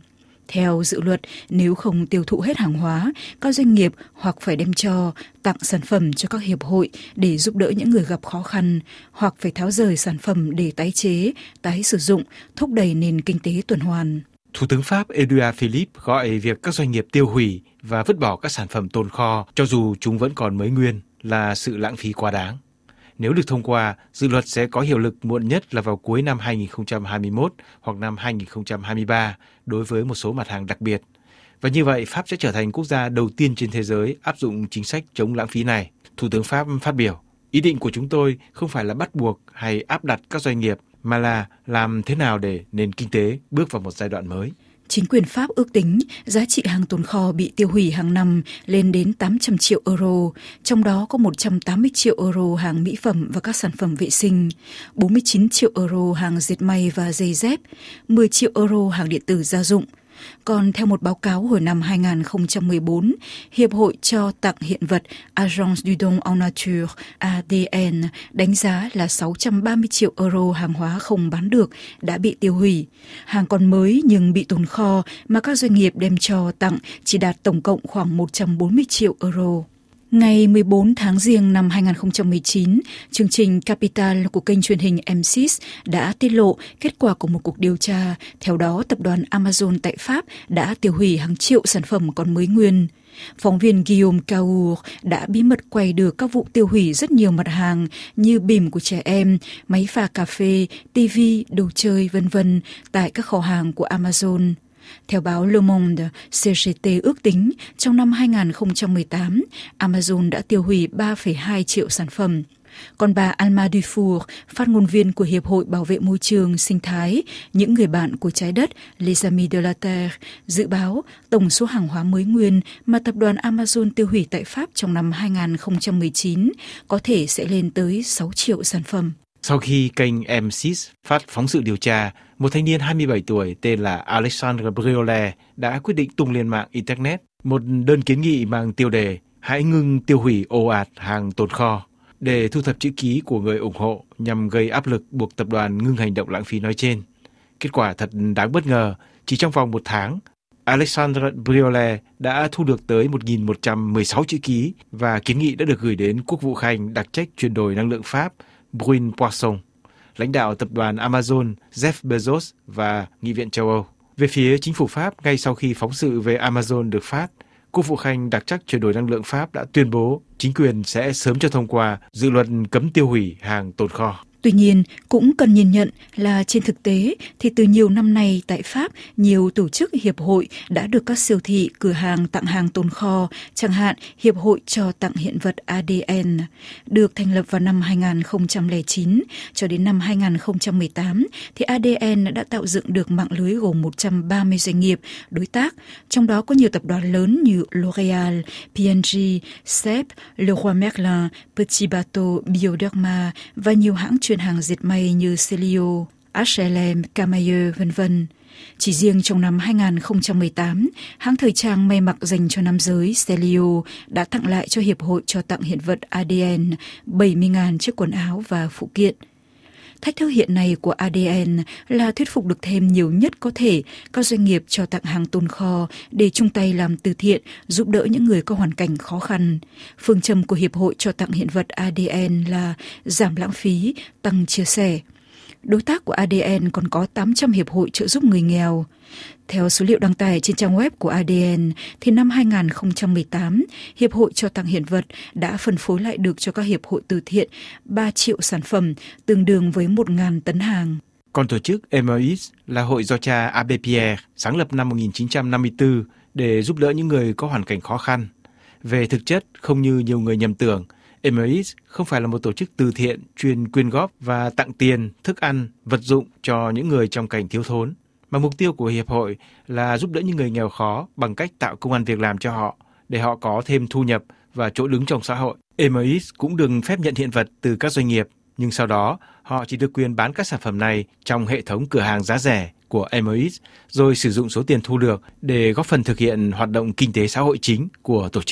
Theo dự luật, nếu không tiêu thụ hết hàng hóa, các doanh nghiệp hoặc phải đem cho, tặng sản phẩm cho các hiệp hội để giúp đỡ những người gặp khó khăn, hoặc phải tháo rời sản phẩm để tái chế, tái sử dụng, thúc đẩy nền kinh tế tuần hoàn. Thủ tướng Pháp Edouard Philippe gọi việc các doanh nghiệp tiêu hủy và vứt bỏ các sản phẩm tồn kho, cho dù chúng vẫn còn mới nguyên, là sự lãng phí quá đáng. Nếu được thông qua, dự luật sẽ có hiệu lực muộn nhất là vào cuối năm hai nghìn không trăm hai mươi mốt hoặc năm hai nghìn không trăm hai mươi ba đối với một số mặt hàng đặc biệt. Và như vậy, Pháp sẽ trở thành quốc gia đầu tiên trên thế giới áp dụng chính sách chống lãng phí này. Thủ tướng Pháp phát biểu, ý định của chúng tôi không phải là bắt buộc hay áp đặt các doanh nghiệp, mà là làm thế nào để nền kinh tế bước vào một giai đoạn mới. Chính quyền Pháp ước tính giá trị hàng tồn kho bị tiêu hủy hàng năm lên đến tám trăm triệu euro, trong đó có một trăm tám mươi triệu euro hàng mỹ phẩm và các sản phẩm vệ sinh, bốn mươi chín triệu euro hàng dệt may và giày dép, mười triệu euro hàng điện tử gia dụng. Còn theo một báo cáo hồi năm hai nghìn không trăm mười bốn, Hiệp hội cho tặng hiện vật Agence du don en nature A D N đánh giá là sáu trăm ba mươi triệu euro hàng hóa không bán được đã bị tiêu hủy. Hàng còn mới nhưng bị tồn kho mà các doanh nghiệp đem cho tặng chỉ đạt tổng cộng khoảng một trăm bốn mươi triệu euro. Ngày mười bốn tháng Giêng năm hai nghìn không trăm mười chín, chương trình Capital của kênh truyền hình M sáu đã tiết lộ kết quả của một cuộc điều tra. Theo đó, tập đoàn Amazon tại Pháp đã tiêu hủy hàng triệu sản phẩm còn mới nguyên. Phóng viên Guillaume Caour đã bí mật quay được các vụ tiêu hủy rất nhiều mặt hàng như bìm của trẻ em, máy pha cà phê, tivi, đồ chơi, vân vân tại các kho hàng của Amazon. Theo báo Le Monde, C G T ước tính trong năm hai nghìn không trăm mười tám, Amazon đã tiêu hủy ba phẩy hai triệu sản phẩm. Còn bà Alma Dufour, phát ngôn viên của Hiệp hội Bảo vệ Môi trường Sinh thái, những người bạn của trái đất, Les Amis de la Terre, dự báo tổng số hàng hóa mới nguyên mà tập đoàn Amazon tiêu hủy tại Pháp trong năm hai nghìn không trăm mười chín có thể sẽ lên tới sáu triệu sản phẩm. Sau khi kênh M sáu phát phóng sự điều tra, một thanh niên hai mươi bảy tuổi tên là Alexandre Briolet đã quyết định tung lên mạng Internet một đơn kiến nghị mang tiêu đề hãy ngưng tiêu hủy ồ ạt hàng tồn kho để thu thập chữ ký của người ủng hộ nhằm gây áp lực buộc tập đoàn ngưng hành động lãng phí nói trên. Kết quả thật đáng bất ngờ, chỉ trong vòng một tháng, Alexandre Briolet đã thu được tới một nghìn một trăm mười sáu chữ ký và kiến nghị đã được gửi đến Quốc vụ Khanh đặc trách chuyển đổi năng lượng Pháp Brune Poisson, lãnh đạo tập đoàn Amazon Jeff Bezos và Nghị viện châu Âu. Về phía chính phủ Pháp, ngay sau khi phóng sự về Amazon được phát, Quốc vụ Khanh đặc trách chuyển đổi năng lượng Pháp đã tuyên bố chính quyền sẽ sớm cho thông qua dự luật cấm tiêu hủy hàng tồn kho. Tuy nhiên, cũng cần nhìn nhận là trên thực tế thì từ nhiều năm nay tại Pháp, nhiều tổ chức hiệp hội đã được các siêu thị, cửa hàng tặng hàng tồn kho, chẳng hạn Hiệp hội cho tặng hiện vật A D N, được thành lập vào năm hai nghìn không trăm lẻ chín. Cho đến năm hai nghìn không trăm mười tám, thì A D N đã tạo dựng được mạng lưới gồm một trăm ba mươi doanh nghiệp, đối tác, trong đó có nhiều tập đoàn lớn như L'Oréal, P and G, Sep, Leroy Merlin, Petit Bateau, Bioderma và nhiều hãng chuyên hàng dệt may như Celio, H and M, Camaïeu, vân vân. Chỉ riêng trong năm hai nghìn không trăm mười tám, hãng thời trang may mặc dành cho nam giới Celio đã tặng lại cho Hiệp hội cho tặng hiện vật A D N bảy mươi nghìn chiếc quần áo và phụ kiện. Thách thức hiện nay của A D N là thuyết phục được thêm nhiều nhất có thể các doanh nghiệp cho tặng hàng tồn kho để chung tay làm từ thiện, giúp đỡ những người có hoàn cảnh khó khăn. Phương châm của Hiệp hội cho tặng hiện vật A D N là giảm lãng phí, tăng chia sẻ. Đối tác của A D N còn có tám trăm hiệp hội trợ giúp người nghèo. Theo số liệu đăng tải trên trang web của A D N, thì năm hai nghìn không trăm mười tám, Hiệp hội cho tặng hiện vật đã phân phối lại được cho các hiệp hội từ thiện ba triệu sản phẩm, tương đương với một nghìn tấn hàng. Còn tổ chức Emmaüs là hội do cha Abbé Pierre sáng lập năm một nghìn chín trăm năm mươi tư để giúp đỡ những người có hoàn cảnh khó khăn. Về thực chất, không như nhiều người nhầm tưởng, Emmaüs không phải là một tổ chức từ thiện chuyên quyên góp và tặng tiền, thức ăn, vật dụng cho những người trong cảnh thiếu thốn, mà mục tiêu của Hiệp hội là giúp đỡ những người nghèo khó bằng cách tạo công ăn việc làm cho họ, để họ có thêm thu nhập và chỗ đứng trong xã hội. Emmaüs cũng đừng phép nhận hiện vật từ các doanh nghiệp, nhưng sau đó họ chỉ được quyền bán các sản phẩm này trong hệ thống cửa hàng giá rẻ của Emmaüs, rồi sử dụng số tiền thu được để góp phần thực hiện hoạt động kinh tế xã hội chính của tổ chức.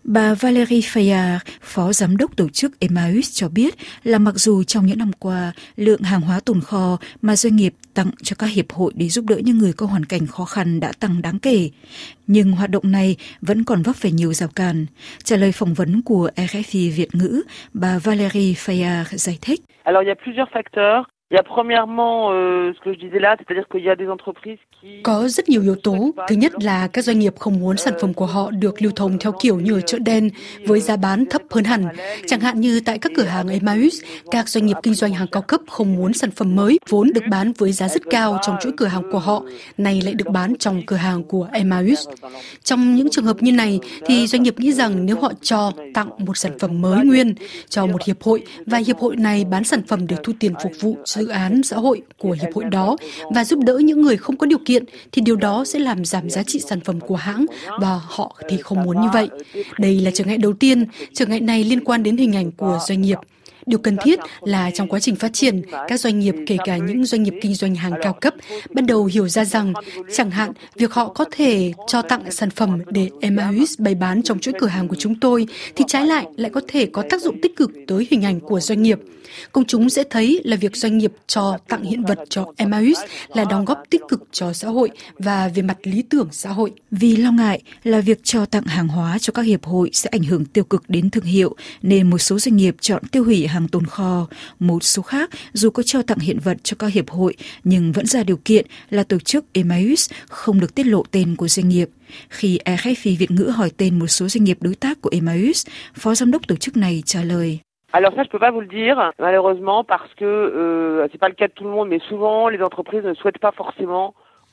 Bà Valérie Fayard, phó giám đốc tổ chức Emmaüs cho biết là mặc dù trong những năm qua, lượng hàng hóa tồn kho mà doanh nghiệp tặng cho các hiệp hội để giúp đỡ những người có hoàn cảnh khó khăn đã tăng đáng kể, nhưng hoạt động này vẫn còn vấp phải nhiều rào cản. Trả lời phỏng vấn của rờ ép i Việt ngữ, bà Valérie Fayard giải thích. Alors, il y a plusieurs facteurs. Il y a premièrement euh, ce que je disais là, c'est-à-dire qu'il y a des entreprises qui... Có rất nhiều yếu tố. Thứ nhất là các doanh nghiệp không muốn sản phẩm của họ được lưu thông theo kiểu như ở chợ đen với giá bán thấp hơn hẳn. Chẳng hạn như tại các cửa hàng Emmaüs, các doanh nghiệp kinh doanh hàng cao cấp không muốn sản phẩm mới vốn được bán với giá rất cao trong chuỗi cửa hàng của họ, này lại được bán trong cửa hàng của Emmaüs. Trong những trường hợp như này thì doanh nghiệp nghĩ rằng nếu họ cho tặng một sản phẩm mới nguyên cho một hiệp hội và hiệp hội này bán sản phẩm để thu tiền phục vụ dự án xã hội của hiệp hội đó và giúp đỡ những người không có điều kiện thì điều đó sẽ làm giảm giá trị sản phẩm của hãng và họ thì không muốn như vậy. Đây là trở ngại đầu tiên, trở ngại này liên quan đến hình ảnh của doanh nghiệp. Điều cần thiết là trong quá trình phát triển, các doanh nghiệp, kể cả những doanh nghiệp kinh doanh hàng cao cấp, bắt đầu hiểu ra rằng, chẳng hạn, việc họ có thể cho tặng sản phẩm để Emmaüs bày bán trong chuỗi cửa hàng của chúng tôi, thì trái lại lại có thể có tác dụng tích cực tới hình ảnh của doanh nghiệp. Công chúng sẽ thấy là việc doanh nghiệp cho tặng hiện vật cho Emmaüs là đóng góp tích cực cho xã hội và về mặt lý tưởng xã hội. Vì lo ngại là việc cho tặng hàng hóa cho các hiệp hội sẽ ảnh hưởng tiêu cực đến thương hiệu, nên một số doanh nghiệp chọn tiêu hủy hàng tồn kho. Một số khác, dù có cho tặng hiện vật cho các hiệp hội, nhưng vẫn ra điều kiện là tổ chức Emmaüs không được tiết lộ tên của doanh nghiệp. Khi rờ ép i Việt ngữ hỏi tên một số doanh nghiệp đối tác của Emmaüs, phó giám đốc tổ chức này trả lời. Alors ça, je peux pas vous le dire, malheureusement, parce que euh, c'est pas le cas de tout le monde, mais souvent les entreprises ne souhaitent pas forcément.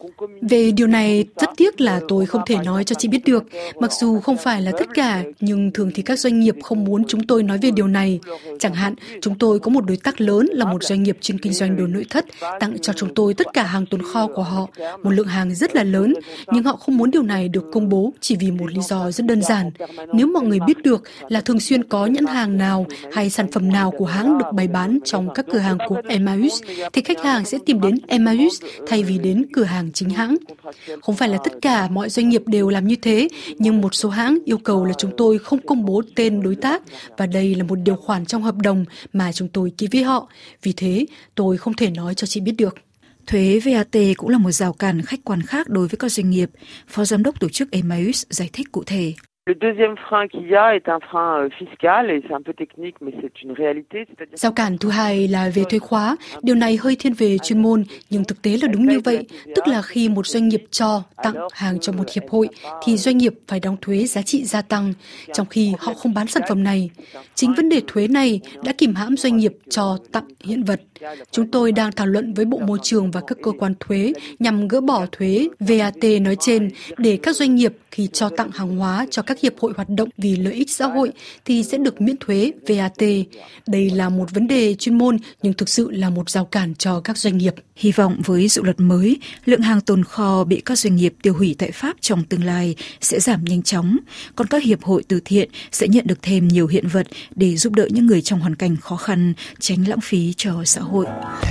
Về điều này, rất tiếc là tôi không thể nói cho chị biết được. Mặc dù không phải là tất cả, nhưng thường thì các doanh nghiệp không muốn chúng tôi nói về điều này. Chẳng hạn, chúng tôi có một đối tác lớn là một doanh nghiệp chuyên kinh doanh đồ nội thất, tặng cho chúng tôi tất cả hàng tồn kho của họ, một lượng hàng rất là lớn, nhưng họ không muốn điều này được công bố chỉ vì một lý do rất đơn giản. Nếu mọi người biết được là thường xuyên có nhãn hàng nào hay sản phẩm nào của hãng được bày bán trong các cửa hàng của Emmaüs, thì khách hàng sẽ tìm đến Emmaüs thay vì đến cửa hàng chính hãng. Không phải là tất cả mọi doanh nghiệp đều làm như thế, nhưng một số hãng yêu cầu là chúng tôi không công bố tên đối tác, và đây là một điều khoản trong hợp đồng mà chúng tôi ký với họ. Vì thế, tôi không thể nói cho chị biết được. Thuế vê a tê cũng là một rào cản khách quan khác đối với các doanh nghiệp. Phó giám đốc tổ chức Emmaüs giải thích cụ thể. Le deuxième frein qu'il y a est un frein fiscal et c'est un peu technique mais c'est une réalité. Rào cản thứ hai là về thuế khóa. Điều này hơi thiên về chuyên môn nhưng thực tế là đúng như vậy. Tức là khi một doanh nghiệp cho tặng hàng cho một hiệp hội thì doanh nghiệp phải đóng thuế giá trị gia tăng trong khi họ không bán sản phẩm này. Chính vấn đề thuế này đã kìm hãm doanh nghiệp cho tặng hiện vật. Chúng tôi đang thảo luận với Bộ Môi trường và các cơ quan thuế nhằm gỡ bỏ thuế vê a tê nói trên để các doanh nghiệp khi cho tặng hàng hóa cho các hiệp hội hoạt động vì lợi ích xã hội thì sẽ được miễn thuế vê a tê. Đây là một vấn đề chuyên môn nhưng thực sự là một rào cản cho các doanh nghiệp. Hy vọng với dự luật mới, lượng hàng tồn kho bị các doanh nghiệp tiêu hủy tại Pháp trong tương lai sẽ giảm nhanh chóng, còn các hiệp hội từ thiện sẽ nhận được thêm nhiều hiện vật để giúp đỡ những người trong hoàn cảnh khó khăn, tránh lãng phí cho xã hội.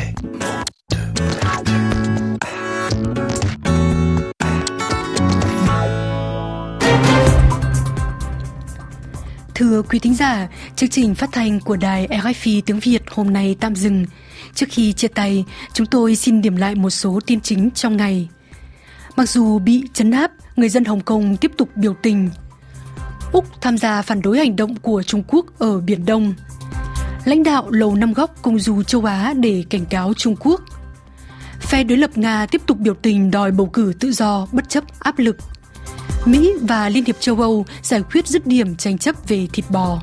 Thưa quý thính giả, chương trình phát thanh của đài rờ ép i tiếng Việt hôm nay tạm dừng. Trước khi chia tay, chúng tôi xin điểm lại một số tin chính trong ngày. Mặc dù bị trấn áp, người dân Hồng Kông tiếp tục biểu tình. Úc tham gia phản đối hành động của Trung Quốc ở Biển Đông. Lãnh đạo Lầu Năm Góc công du châu Á để cảnh cáo Trung Quốc. Phe đối lập Nga tiếp tục biểu tình đòi bầu cử tự do bất chấp áp lực. Mỹ và Liên hiệp châu Âu giải quyết dứt điểm tranh chấp về thịt bò.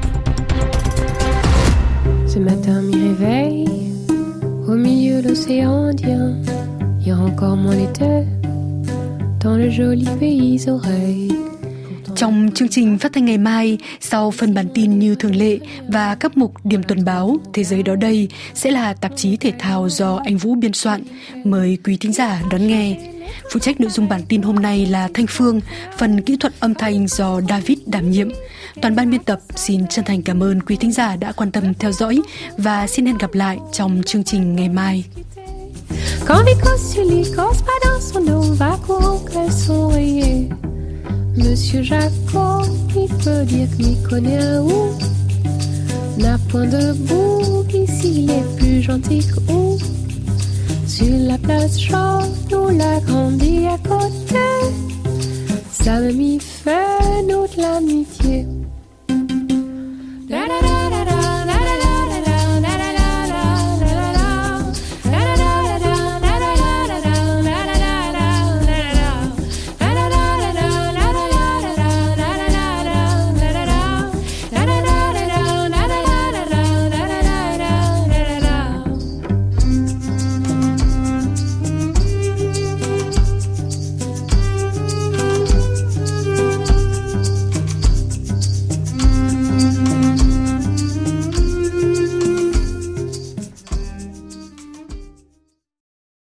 Ce matin mi réveille au milieu de l'océan Indien. Il y a encore mon été dans le joli pays oreilles. Trong chương trình phát thanh ngày mai, sau phần bản tin như thường lệ và các mục điểm tuần báo Thế giới đó đây sẽ là tạp chí thể thao do anh Vũ biên soạn. Mời quý thính giả đón nghe. Phụ trách nội dung bản tin hôm nay là Thanh Phương, phần kỹ thuật âm thanh do David đảm nhiệm. Toàn ban biên tập xin chân thành cảm ơn quý thính giả đã quan tâm theo dõi và xin hẹn gặp lại trong chương trình ngày mai. Quand les cosses sur les cosses pas dans son dos va courant qu'elles sont rayées. Monsieur Jacob, il peut dire qu'il connaît un où. N'a point de bourg, ici il est plus gentil qu'où. Sur la place chaude, où l'a grandi à côté. Ça me m'y fait nous de l'amitié.